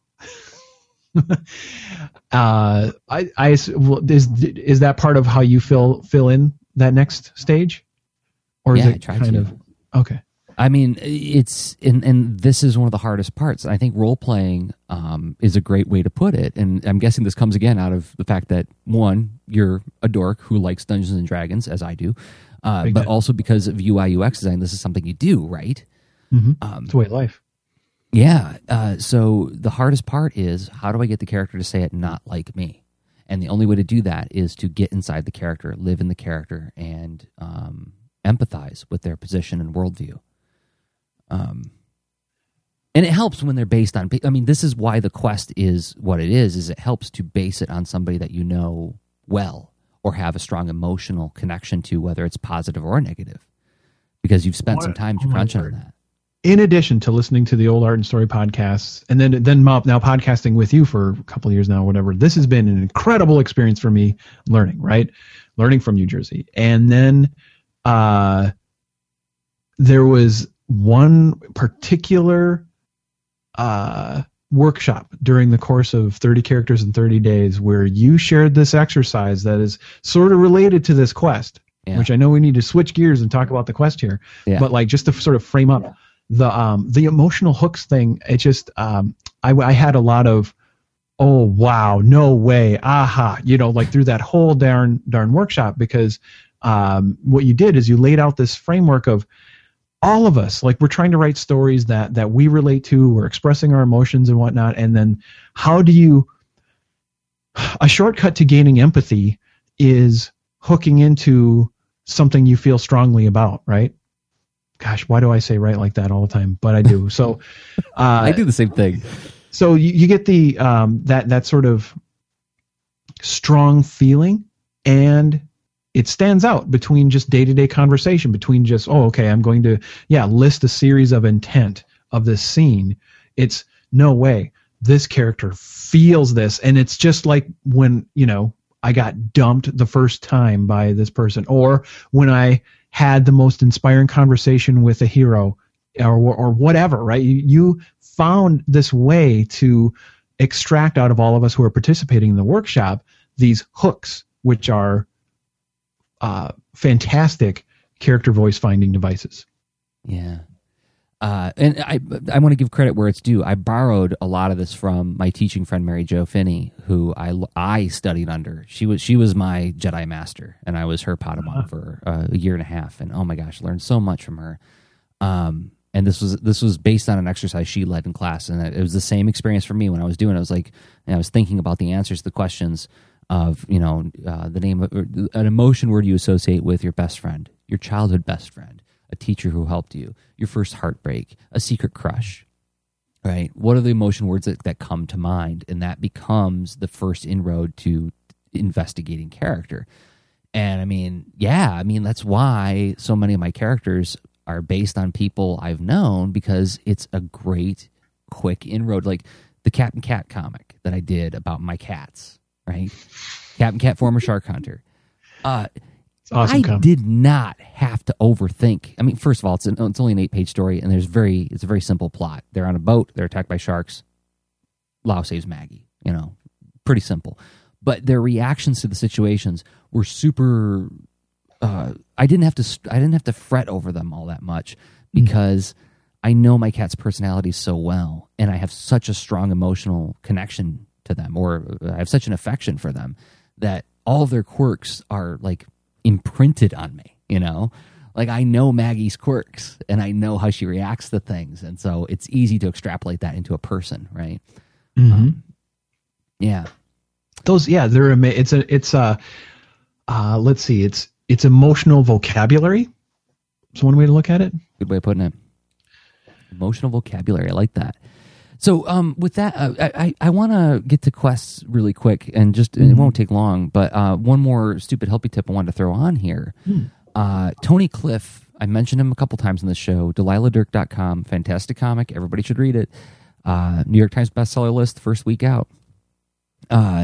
uh, I, I well, is is that part of how you fill fill in that next stage, or is yeah, it kind to. of okay? I mean, it's and and this is one of the hardest parts. I think role playing um, is a great way to put it, and I'm guessing this comes again out of the fact that one, you're a dork who likes Dungeons and Dragons, as I do, uh, but also because of U I U X design, this is something you do, right? Mm-hmm. Um, it's a way of life. Yeah. Uh, so the hardest part is, how do I get the character to say it not like me? And the only way to do that is to get inside the character, live in the character, and um, empathize with their position and worldview. Um, and it helps when they're based on, I mean, this is why the quest is what it is, is it helps to base it on somebody that you know well or have a strong emotional connection to, whether it's positive or negative, because you've spent what? some time to oh crunch on that. In addition to listening to the old Art and Story podcasts, and then then now podcasting with you for a couple of years now, whatever, this has been an incredible experience for me learning, right? Learning from New Jersey. And then uh, there was one particular uh, workshop during the course of thirty characters in thirty days where you shared this exercise that is sort of related to this quest, yeah. which I know we need to switch gears and talk about the quest here, yeah. but like just to sort of frame up the um, the emotional hooks thing. It just um, I, I had a lot of oh wow, no way, aha, you know, like through that whole darn darn workshop, because um, what you did is you laid out this framework of all of us, like we're trying to write stories that that we relate to, we're expressing our emotions and whatnot, and then how do you, a shortcut to gaining empathy is hooking into something you feel strongly about, right? Gosh, why do I say right like that all the time? But I do. So uh, I do the same thing. So you, you get the um, that that sort of strong feeling, and it stands out between just day-to-day conversation, between just, oh, okay, I'm going to, yeah, list a series of intent of this scene. It's no way. This character feels this. And it's just like when, you know, I got dumped the first time by this person, or when I had the most inspiring conversation with a hero, or or whatever, right? You, you found this way to extract out of all of us who are participating in the workshop these hooks, which are Uh, fantastic character voice finding devices. Yeah. Uh, and I I want to give credit where it's due. I borrowed a lot of this from my teaching friend, Mary Jo Finney, who I, I studied under. She was she was my Jedi Master, and I was her Padawan uh-huh. for uh, a year and a half. And oh my gosh, learned so much from her. Um, and this was this was based on an exercise she led in class, and it was the same experience for me when I was doing it. I was like, I was thinking about the answers to the questions of, you know, uh, the name of an emotion word you associate with your best friend, your childhood best friend, a teacher who helped you, your first heartbreak, a secret crush, right? What are the emotion words that, that come to mind? And that becomes the first inroad to investigating character. And I mean, yeah, I mean, that's why so many of my characters are based on people I've known, because it's a great, quick inroad. Like the Cat and Cat comic that I did about my cats. Right, Captain Cat, former shark hunter. Uh, awesome I comment. Did not have to overthink. I mean, first of all, it's an, it's only an eight page story, and there's very it's a very simple plot. They're on a boat. They're attacked by sharks. Lau saves Maggie. You know, pretty simple. But their reactions to the situations were super. Uh, I didn't have to. I didn't have to fret over them all that much, because mm-hmm. I know my cat's personality so well, and I have such a strong emotional connection to them, or I have such an affection for them, that all of their quirks are like imprinted on me, you know? Like I know Maggie's quirks, and I know how she reacts to things, and so it's easy to extrapolate that into a person, right? Mm-hmm. Um, yeah. Those, yeah, they're ama- it's a it's a uh, let's see, it's it's emotional vocabulary. It's one way to look at it. Good way of putting it. Emotional vocabulary. I like that. So um, with that, uh, I, I want to get to quests really quick, and just mm-hmm. it won't take long, but uh, one more stupid helpy tip I wanted to throw on here. Mm. Uh, Tony Cliff, I mentioned him a couple times on the show, Delilah Dirk dot com, fantastic comic. Everybody should read it. Uh, New York Times bestseller list, first week out. Uh,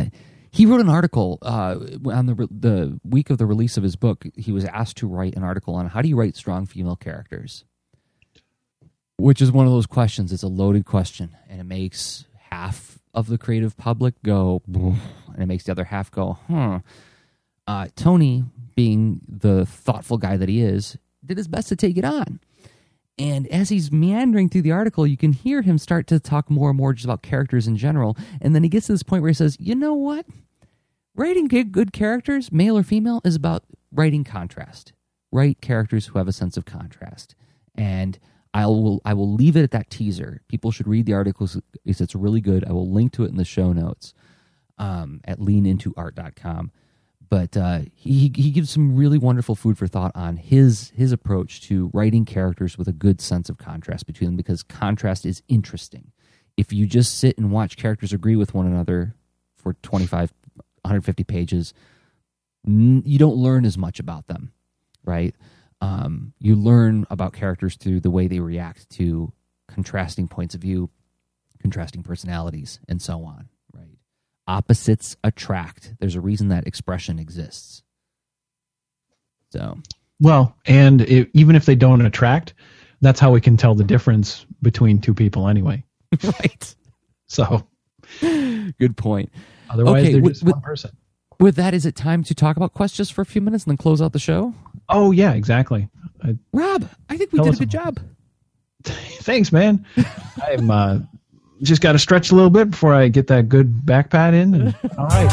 He wrote an article uh, on the the week of the release of his book. He was asked to write an article on how do you write strong female characters, which is one of those questions. It's a loaded question, and it makes half of the creative public go, and it makes the other half go, huh. Uh, Tony, being the thoughtful guy that he is, did his best to take it on. And as he's meandering through the article, you can hear him start to talk more and more just about characters in general. And then he gets to this point where he says, you know what? Writing good, good characters, male or female, is about writing contrast. Write characters who have a sense of contrast. And I will I will leave it at that teaser. People should read the article. It's really good. I will link to it in the show notes um, at lean into art dot com. But uh, he he gives some really wonderful food for thought on his his approach to writing characters with a good sense of contrast between them, because contrast is interesting. If you just sit and watch characters agree with one another for twenty-five, one hundred fifty pages, you don't learn as much about them, right? Um, you learn about characters through the way they react to contrasting points of view, contrasting personalities, and so on. Opposites attract. There's a reason that expression exists. So, well, and it, even if they don't attract, that's how we can tell the difference between two people anyway. Right. So, good point. Otherwise, okay, they're with, just with, one person. With that, is it time to talk about Quest just for a few minutes and then close out the show? Oh, yeah, exactly. I, Rob, I think we did a good job. Thanks, man. I'm uh, just got to stretch a little bit before I get that good back pat in. And, all right.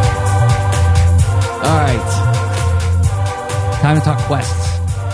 All right. Time to talk quests.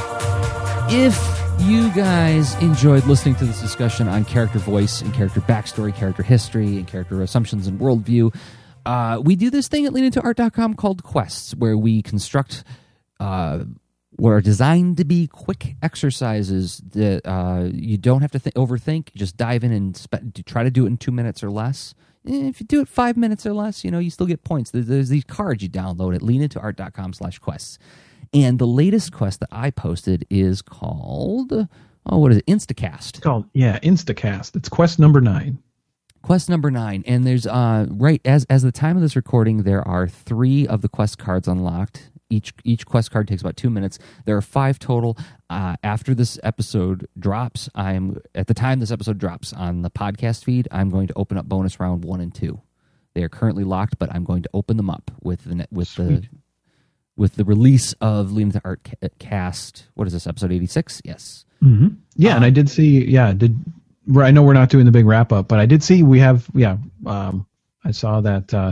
If you guys enjoyed listening to this discussion on character voice and character backstory, character history, and character assumptions and worldview, uh, we do this thing at lean into art dot com called Quests, where we construct uh, what are designed to be quick exercises that uh, you don't have to th- overthink. You just dive in and spe- try to do it in two minutes or less. And if you do it five minutes or less, you know, you still get points. There's, there's these cards you download at lean into art dot com slash quests. And the latest quest that I posted is called, oh, what is it? Instacast. It's called, yeah, Instacast. It's quest number nine. Quest number nine. And there's, uh, right, as as the time of this recording, there are three of the quest cards unlocked. Each each quest card takes about two minutes. There are five total. Uh, after this episode drops, I'm at the time this episode drops on the podcast feed, I'm going to open up bonus round one and two. They are currently locked, but I'm going to open them up with the with Sweet. the with the release of Lean Into Art Cast. What is this, episode eighty-six? Yes. Mm-hmm. Yeah, um, and I did see. Yeah, did I know we're not doing the big wrap up, but I did see we have. Yeah, um, I saw that. Uh,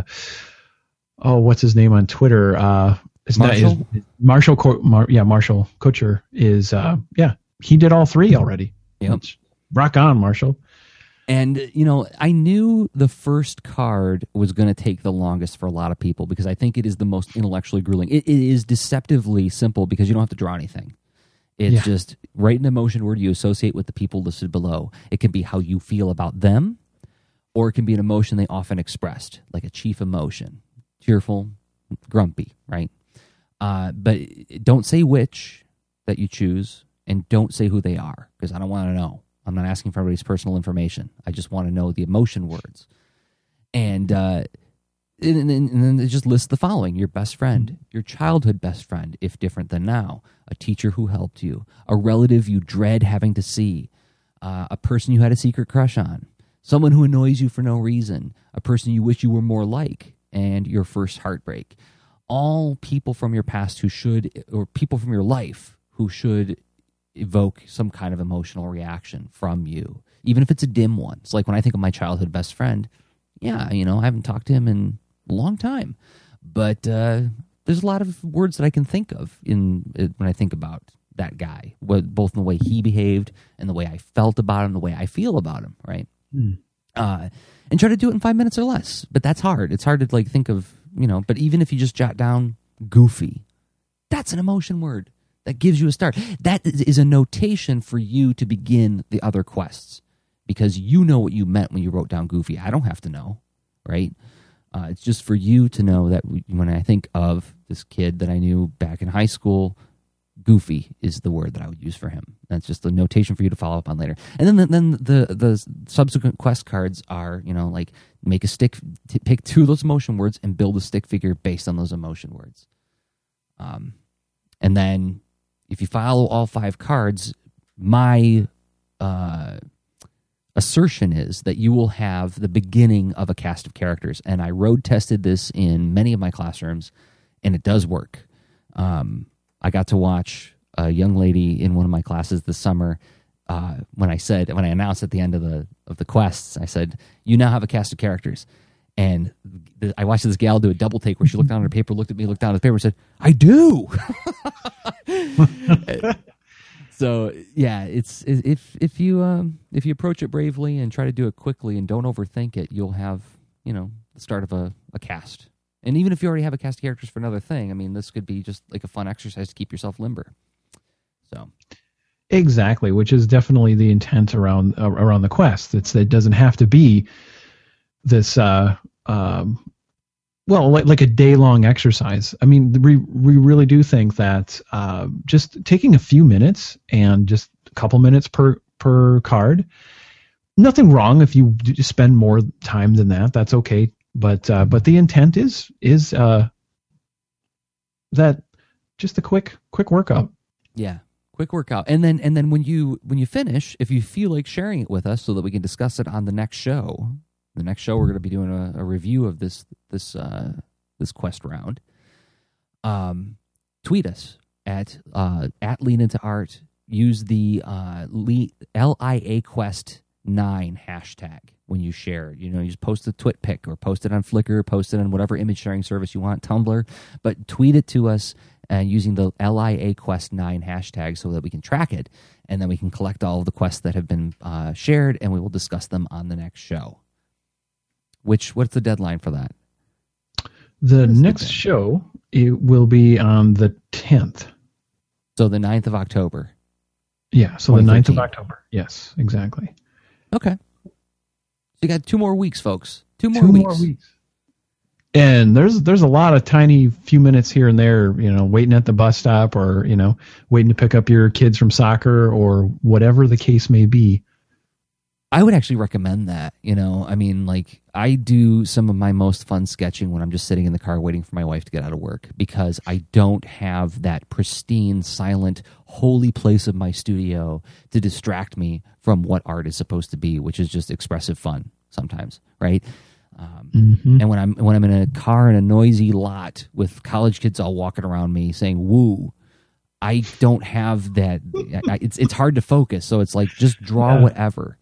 oh, what's his name on Twitter? Uh, It's Marshall? Not, is Marshall, Co- Mar- yeah, Marshall Kutcher is, uh, yeah, he did all three already. Yep. Rock on, Marshall. And, you know, I knew the first card was going to take the longest for a lot of people because I think it is the most intellectually grueling. It, it is deceptively simple because you don't have to draw anything. It's yeah. just write an emotion word you associate with the people listed below. It can be how you feel about them, or it can be an emotion they often expressed, like a chief emotion, cheerful, grumpy, right? Uh, but don't say which that you choose, and don't say who they are, because I don't want to know. I'm not asking for everybody's personal information. I just want to know the emotion words. And, uh, and, and, and then it just lists the following: your best friend, your childhood best friend, if different than now, a teacher who helped you, a relative you dread having to see, uh, a person you had a secret crush on, someone who annoys you for no reason, a person you wish you were more like, and your first heartbreak. All people from your past who should, or people from your life who should evoke some kind of emotional reaction from you, even if it's a dim one. It's like when I think of my childhood best friend, yeah, you know, I haven't talked to him in a long time, but uh, there's a lot of words that I can think of in when I think about that guy, both in the way he behaved and the way I felt about him, the way I feel about him, right? Mm. Uh, and try to do it in five minutes or less, but that's hard. It's hard to like think of, you know, but even if you just jot down goofy, that's an emotion word that gives you a start. That is a notation for you to begin the other quests because you know what you meant when you wrote down goofy. I don't have to know, right? Uh, it's just for you to know that when I think of this kid that I knew back in high school, goofy is the word that I would use for him. That's just a notation for you to follow up on later. And then the, then the the subsequent quest cards are, you know, like make a stick, t- pick two of those emotion words and build a stick figure based on those emotion words. Um, and then if you follow all five cards, my uh, assertion is that you will have the beginning of a cast of characters. And I road tested this in many of my classrooms, and it does work. Um, I got to watch a young lady in one of my classes this summer. Uh, when I said, when I announced at the end of the of the quests, I said, "You now have a cast of characters." And th- I watched this gal do a double take where she looked down at her paper, looked at me, looked down at the paper, and said, "I do." So yeah, it's if if you um, if you approach it bravely and try to do it quickly and don't overthink it, you'll have, you know, the start of a, a cast. And even if you already have a cast of characters for another thing, I mean, this could be just like a fun exercise to keep yourself limber. So, exactly, which is definitely the intent around uh, around the quest. It's it doesn't have to be this, uh, um, well, like, like a day long exercise. I mean, we we really do think that uh, just taking a few minutes and just a couple minutes per per card, nothing wrong if you spend more time than that. That's okay. But uh, but the intent is is uh, that just a quick quick workout. Yeah, quick workout, and then and then when you when you finish, if you feel like sharing it with us so that we can discuss it on the next show, the next show we're going to be doing a, a review of this this uh, this quest round. Um, tweet us at uh, at Lean Into Art. Use the uh, L I A Quest nine hashtag when you share it. You know, you just post a twit pic or post it on Flickr, post it on whatever image sharing service you want, Tumblr, but tweet it to us uh, using the L I A Quest nine hashtag so that we can track it, and then we can collect all of the quests that have been uh, shared, and we will discuss them on the next show. Which, what's the deadline for that? The next the show, it will be on the tenth. So the ninth of October. Yeah, so the ninth of October. Yes, exactly. Okay. So you got two more weeks, folks. Two more two weeks. More weeks. And there's there's a lot of tiny few minutes here and there, you know, waiting at the bus stop or, you know, waiting to pick up your kids from soccer or whatever the case may be. I would actually recommend that. You know, I mean, like, I do some of my most fun sketching when I'm just sitting in the car waiting for my wife to get out of work, because I don't have that pristine, silent, holy place of my studio to distract me from what art is supposed to be, which is just expressive fun sometimes, right? Um, mm-hmm. And when I'm when I'm in a car in a noisy lot with college kids all walking around me saying "woo," I don't have that. I, it's it's hard to focus. So it's like, just draw yeah. whatever.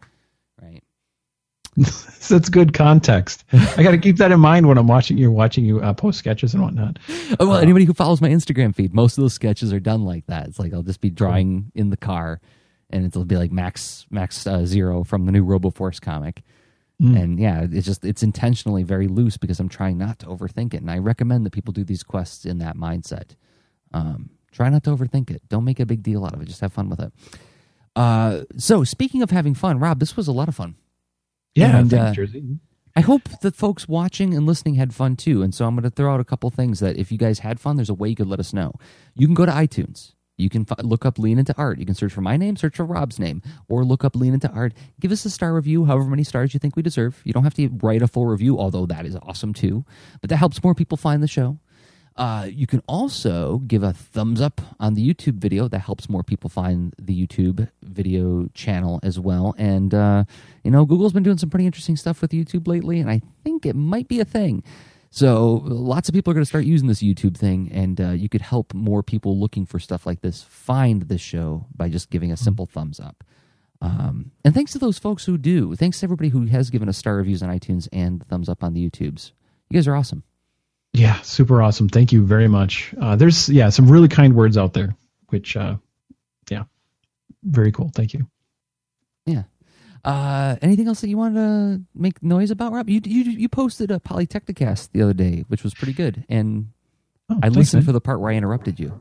That's good context. I got to keep that in mind when I'm watching you, watching you uh, post sketches and whatnot. Oh, well, uh, anybody who follows my Instagram feed, most of those sketches are done like that. It's like I'll just be drawing in the car, and it'll be like Max Max uh, Zero from the new RoboForce comic. Mm. And yeah, it's just it's intentionally very loose because I'm trying not to overthink it. And I recommend that people do these quests in that mindset. Um, try not to overthink it. Don't make a big deal out of it. Just have fun with it. Uh, so speaking of having fun, Rob, this was a lot of fun. Yeah, and, thanks, uh, Jersey. I hope that folks watching and listening had fun too. And so I'm going to throw out a couple things that if you guys had fun, there's a way you could let us know. You can go to iTunes. You can f- look up Lean Into Art. You can search for my name, search for Rob's name, or look up Lean Into Art. Give us a star review, however many stars you think we deserve. You don't have to write a full review, although that is awesome too. But that helps more people find the show. Uh, you can also give a thumbs up on the YouTube video. That helps more people find the YouTube video channel as well. And, uh, you know, Google's been doing some pretty interesting stuff with YouTube lately, and I think it might be a thing. So lots of people are going to start using this YouTube thing, and uh, you could help more people looking for stuff like this find this show by just giving a simple thumbs up. Um, and thanks to those folks who do. Thanks to everybody who has given us star reviews on iTunes and thumbs up on the YouTubes. You guys are awesome. Yeah, super awesome. Thank you very much. Uh, there's, yeah, some really kind words out there, which, uh, yeah, very cool. Thank you. Yeah. Uh, anything else that you wanted to make noise about, Rob? You you you posted a Polytechnicast the other day, which was pretty good, and oh, I listened man. for the part where I interrupted you.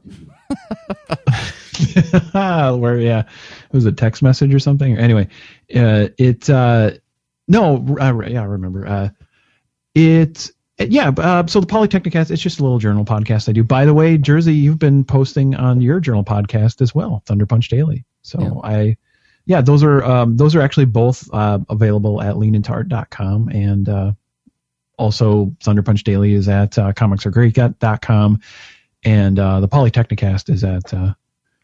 Where, yeah, it was a text message or something. Anyway, uh, it, uh, no, uh, yeah, I remember. Uh, it. Yeah, uh, so the Polytechnicast, it's just a little journal podcast I do. By the way, Jersey, you've been posting on your journal podcast as well, Thunder Punch Daily. So yeah. I, yeah, those are um, those are actually both uh, available at lean into art dot com, and uh, also Thunder Punch Daily is at uh, comics are great dot com, and uh, the Polytechnicast is at uh,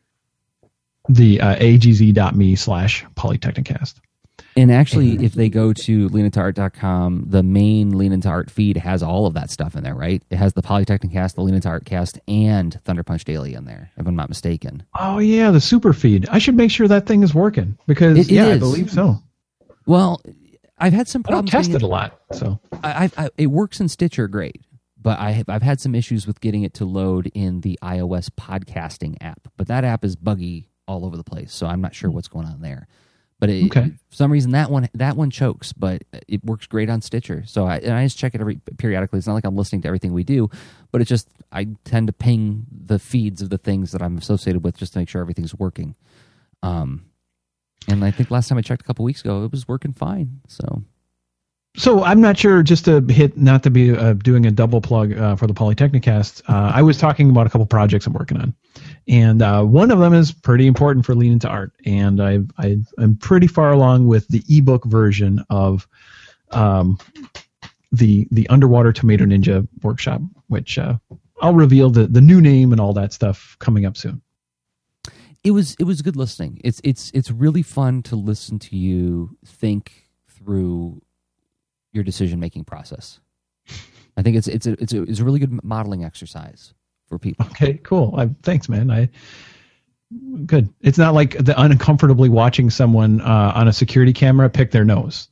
the uh, a g z dot me slash Polytechnicast. And actually, if they go to lean into art dot com, the main Lean Into Art feed has all of that stuff in there, right? It has the Polytechnicast, the Lean Into Art cast, and Thunder Punch Daily in there, if I'm not mistaken. Oh, yeah, the super feed. I should make sure that thing is working because, it, it yeah, is. I believe so. Well, I've had some problems. I don't test it a lot, so. I, I, I, it works in Stitcher great, but I have, I've had some issues with getting it to load in the iOS podcasting app. But that app is buggy all over the place, so I'm not sure what's going on there. But it, okay. for some reason that one that one chokes, but it works great on Stitcher. So I and I just check it every periodically. It's not like I'm listening to everything we do, but it just I tend to ping the feeds of the things that I'm associated with just to make sure everything's working. Um, and I think last time I checked a couple weeks ago, it was working fine. So. So I'm not sure, just to hit, not to be uh, doing a double plug uh, for the Polytechnicast, uh, I was talking about a couple projects I'm working on. And uh, one of them is pretty important for Lean Into Art. And I, I, I'm pretty far along with the ebook version of um, the the Underwater Tomato Ninja workshop, which uh, I'll reveal the, the new name and all that stuff coming up soon. It was it was good listening. It's it's it's really fun to listen to you think through your decision-making process. I think it's it's a, it's a it's a really good modeling exercise for people. Okay, cool. I, thanks, man. I good. It's not like the uncomfortably watching someone uh, on a security camera pick their nose.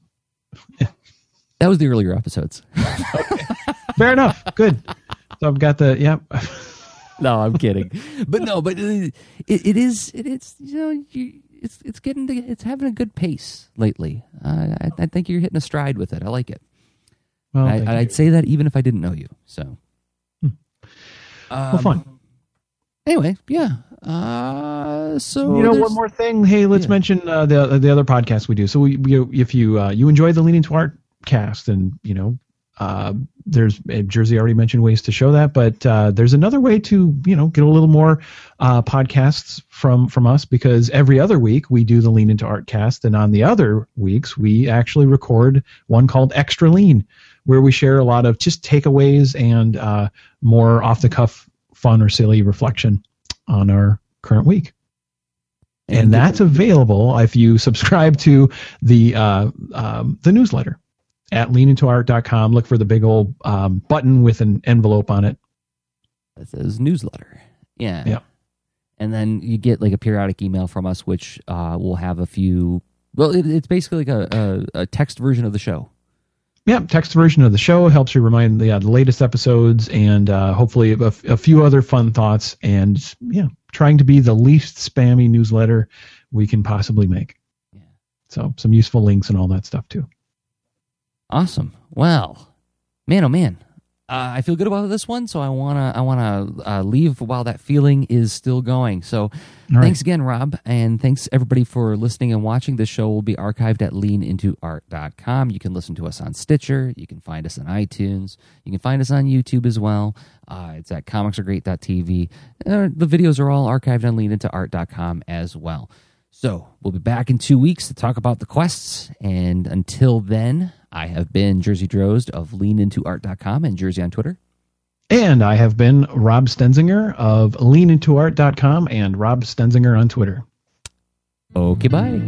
That was the earlier episodes. Okay. Fair enough. Good. So I've got the yeah. No, I'm kidding. But no, but it, it is it, it's you know you. It's it's getting to, it's having a good pace lately. Uh, I, I think you're hitting a stride with it. I like it. Well, I, I'd say that even if I didn't know you. So, hmm. um, well, fun. Anyway, yeah. Uh, so you know, one more thing. Hey, let's yeah. mention uh, the the other podcast we do. So we, we if you uh, you enjoy the Lean Into Art cast, and you know. Uh, there's uh, Jersey already mentioned ways to show that, but uh, there's another way to you know get a little more uh, podcasts from from us, because every other week we do the Lean Into Art cast, and on the other weeks we actually record one called Extra Lean, where we share a lot of just takeaways and uh, more off the cuff fun or silly reflection on our current week. And that's available if you subscribe to the uh, um, the newsletter at lean into art dot com. Look for the big old um, button with an envelope on it. It says newsletter. Yeah. Yeah. And then you get like a periodic email from us, which uh, will have a few. Well, it, it's basically like a, a, a text version of the show. Yeah, text version of the show helps you remind the, uh, the latest episodes, and uh, hopefully a, a few other fun thoughts, and yeah, trying to be the least spammy newsletter we can possibly make. Yeah. So some useful links and all that stuff too. Awesome. Well, man, oh man, uh, I feel good about this one. So I wanna, I wanna uh, leave while that feeling is still going. So All thanks right. again, Rob, and thanks everybody for listening and watching. This show will be archived at lean into art dot com. You can listen to us on Stitcher. You can find us on iTunes. You can find us on YouTube as well. Uh, it's at comics are great dot t v. Uh, the videos are all archived on lean into art dot com as well. So we'll be back in two weeks to talk about the quests. And until then, I have been Jersey Drozd of lean into art dot com and Jersey on Twitter. And I have been Rob Stenzinger of lean into art dot com and Rob Stenzinger on Twitter. Okay, bye.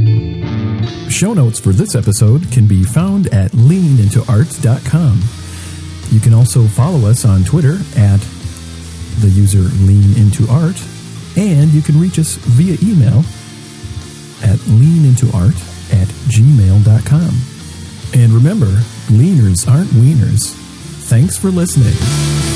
Show notes for this episode can be found at lean into art dot com. You can also follow us on Twitter at the user leanintoart, and you can reach us via email at leanintoart at gmail dot com. And remember, leaners aren't wieners. Thanks for listening.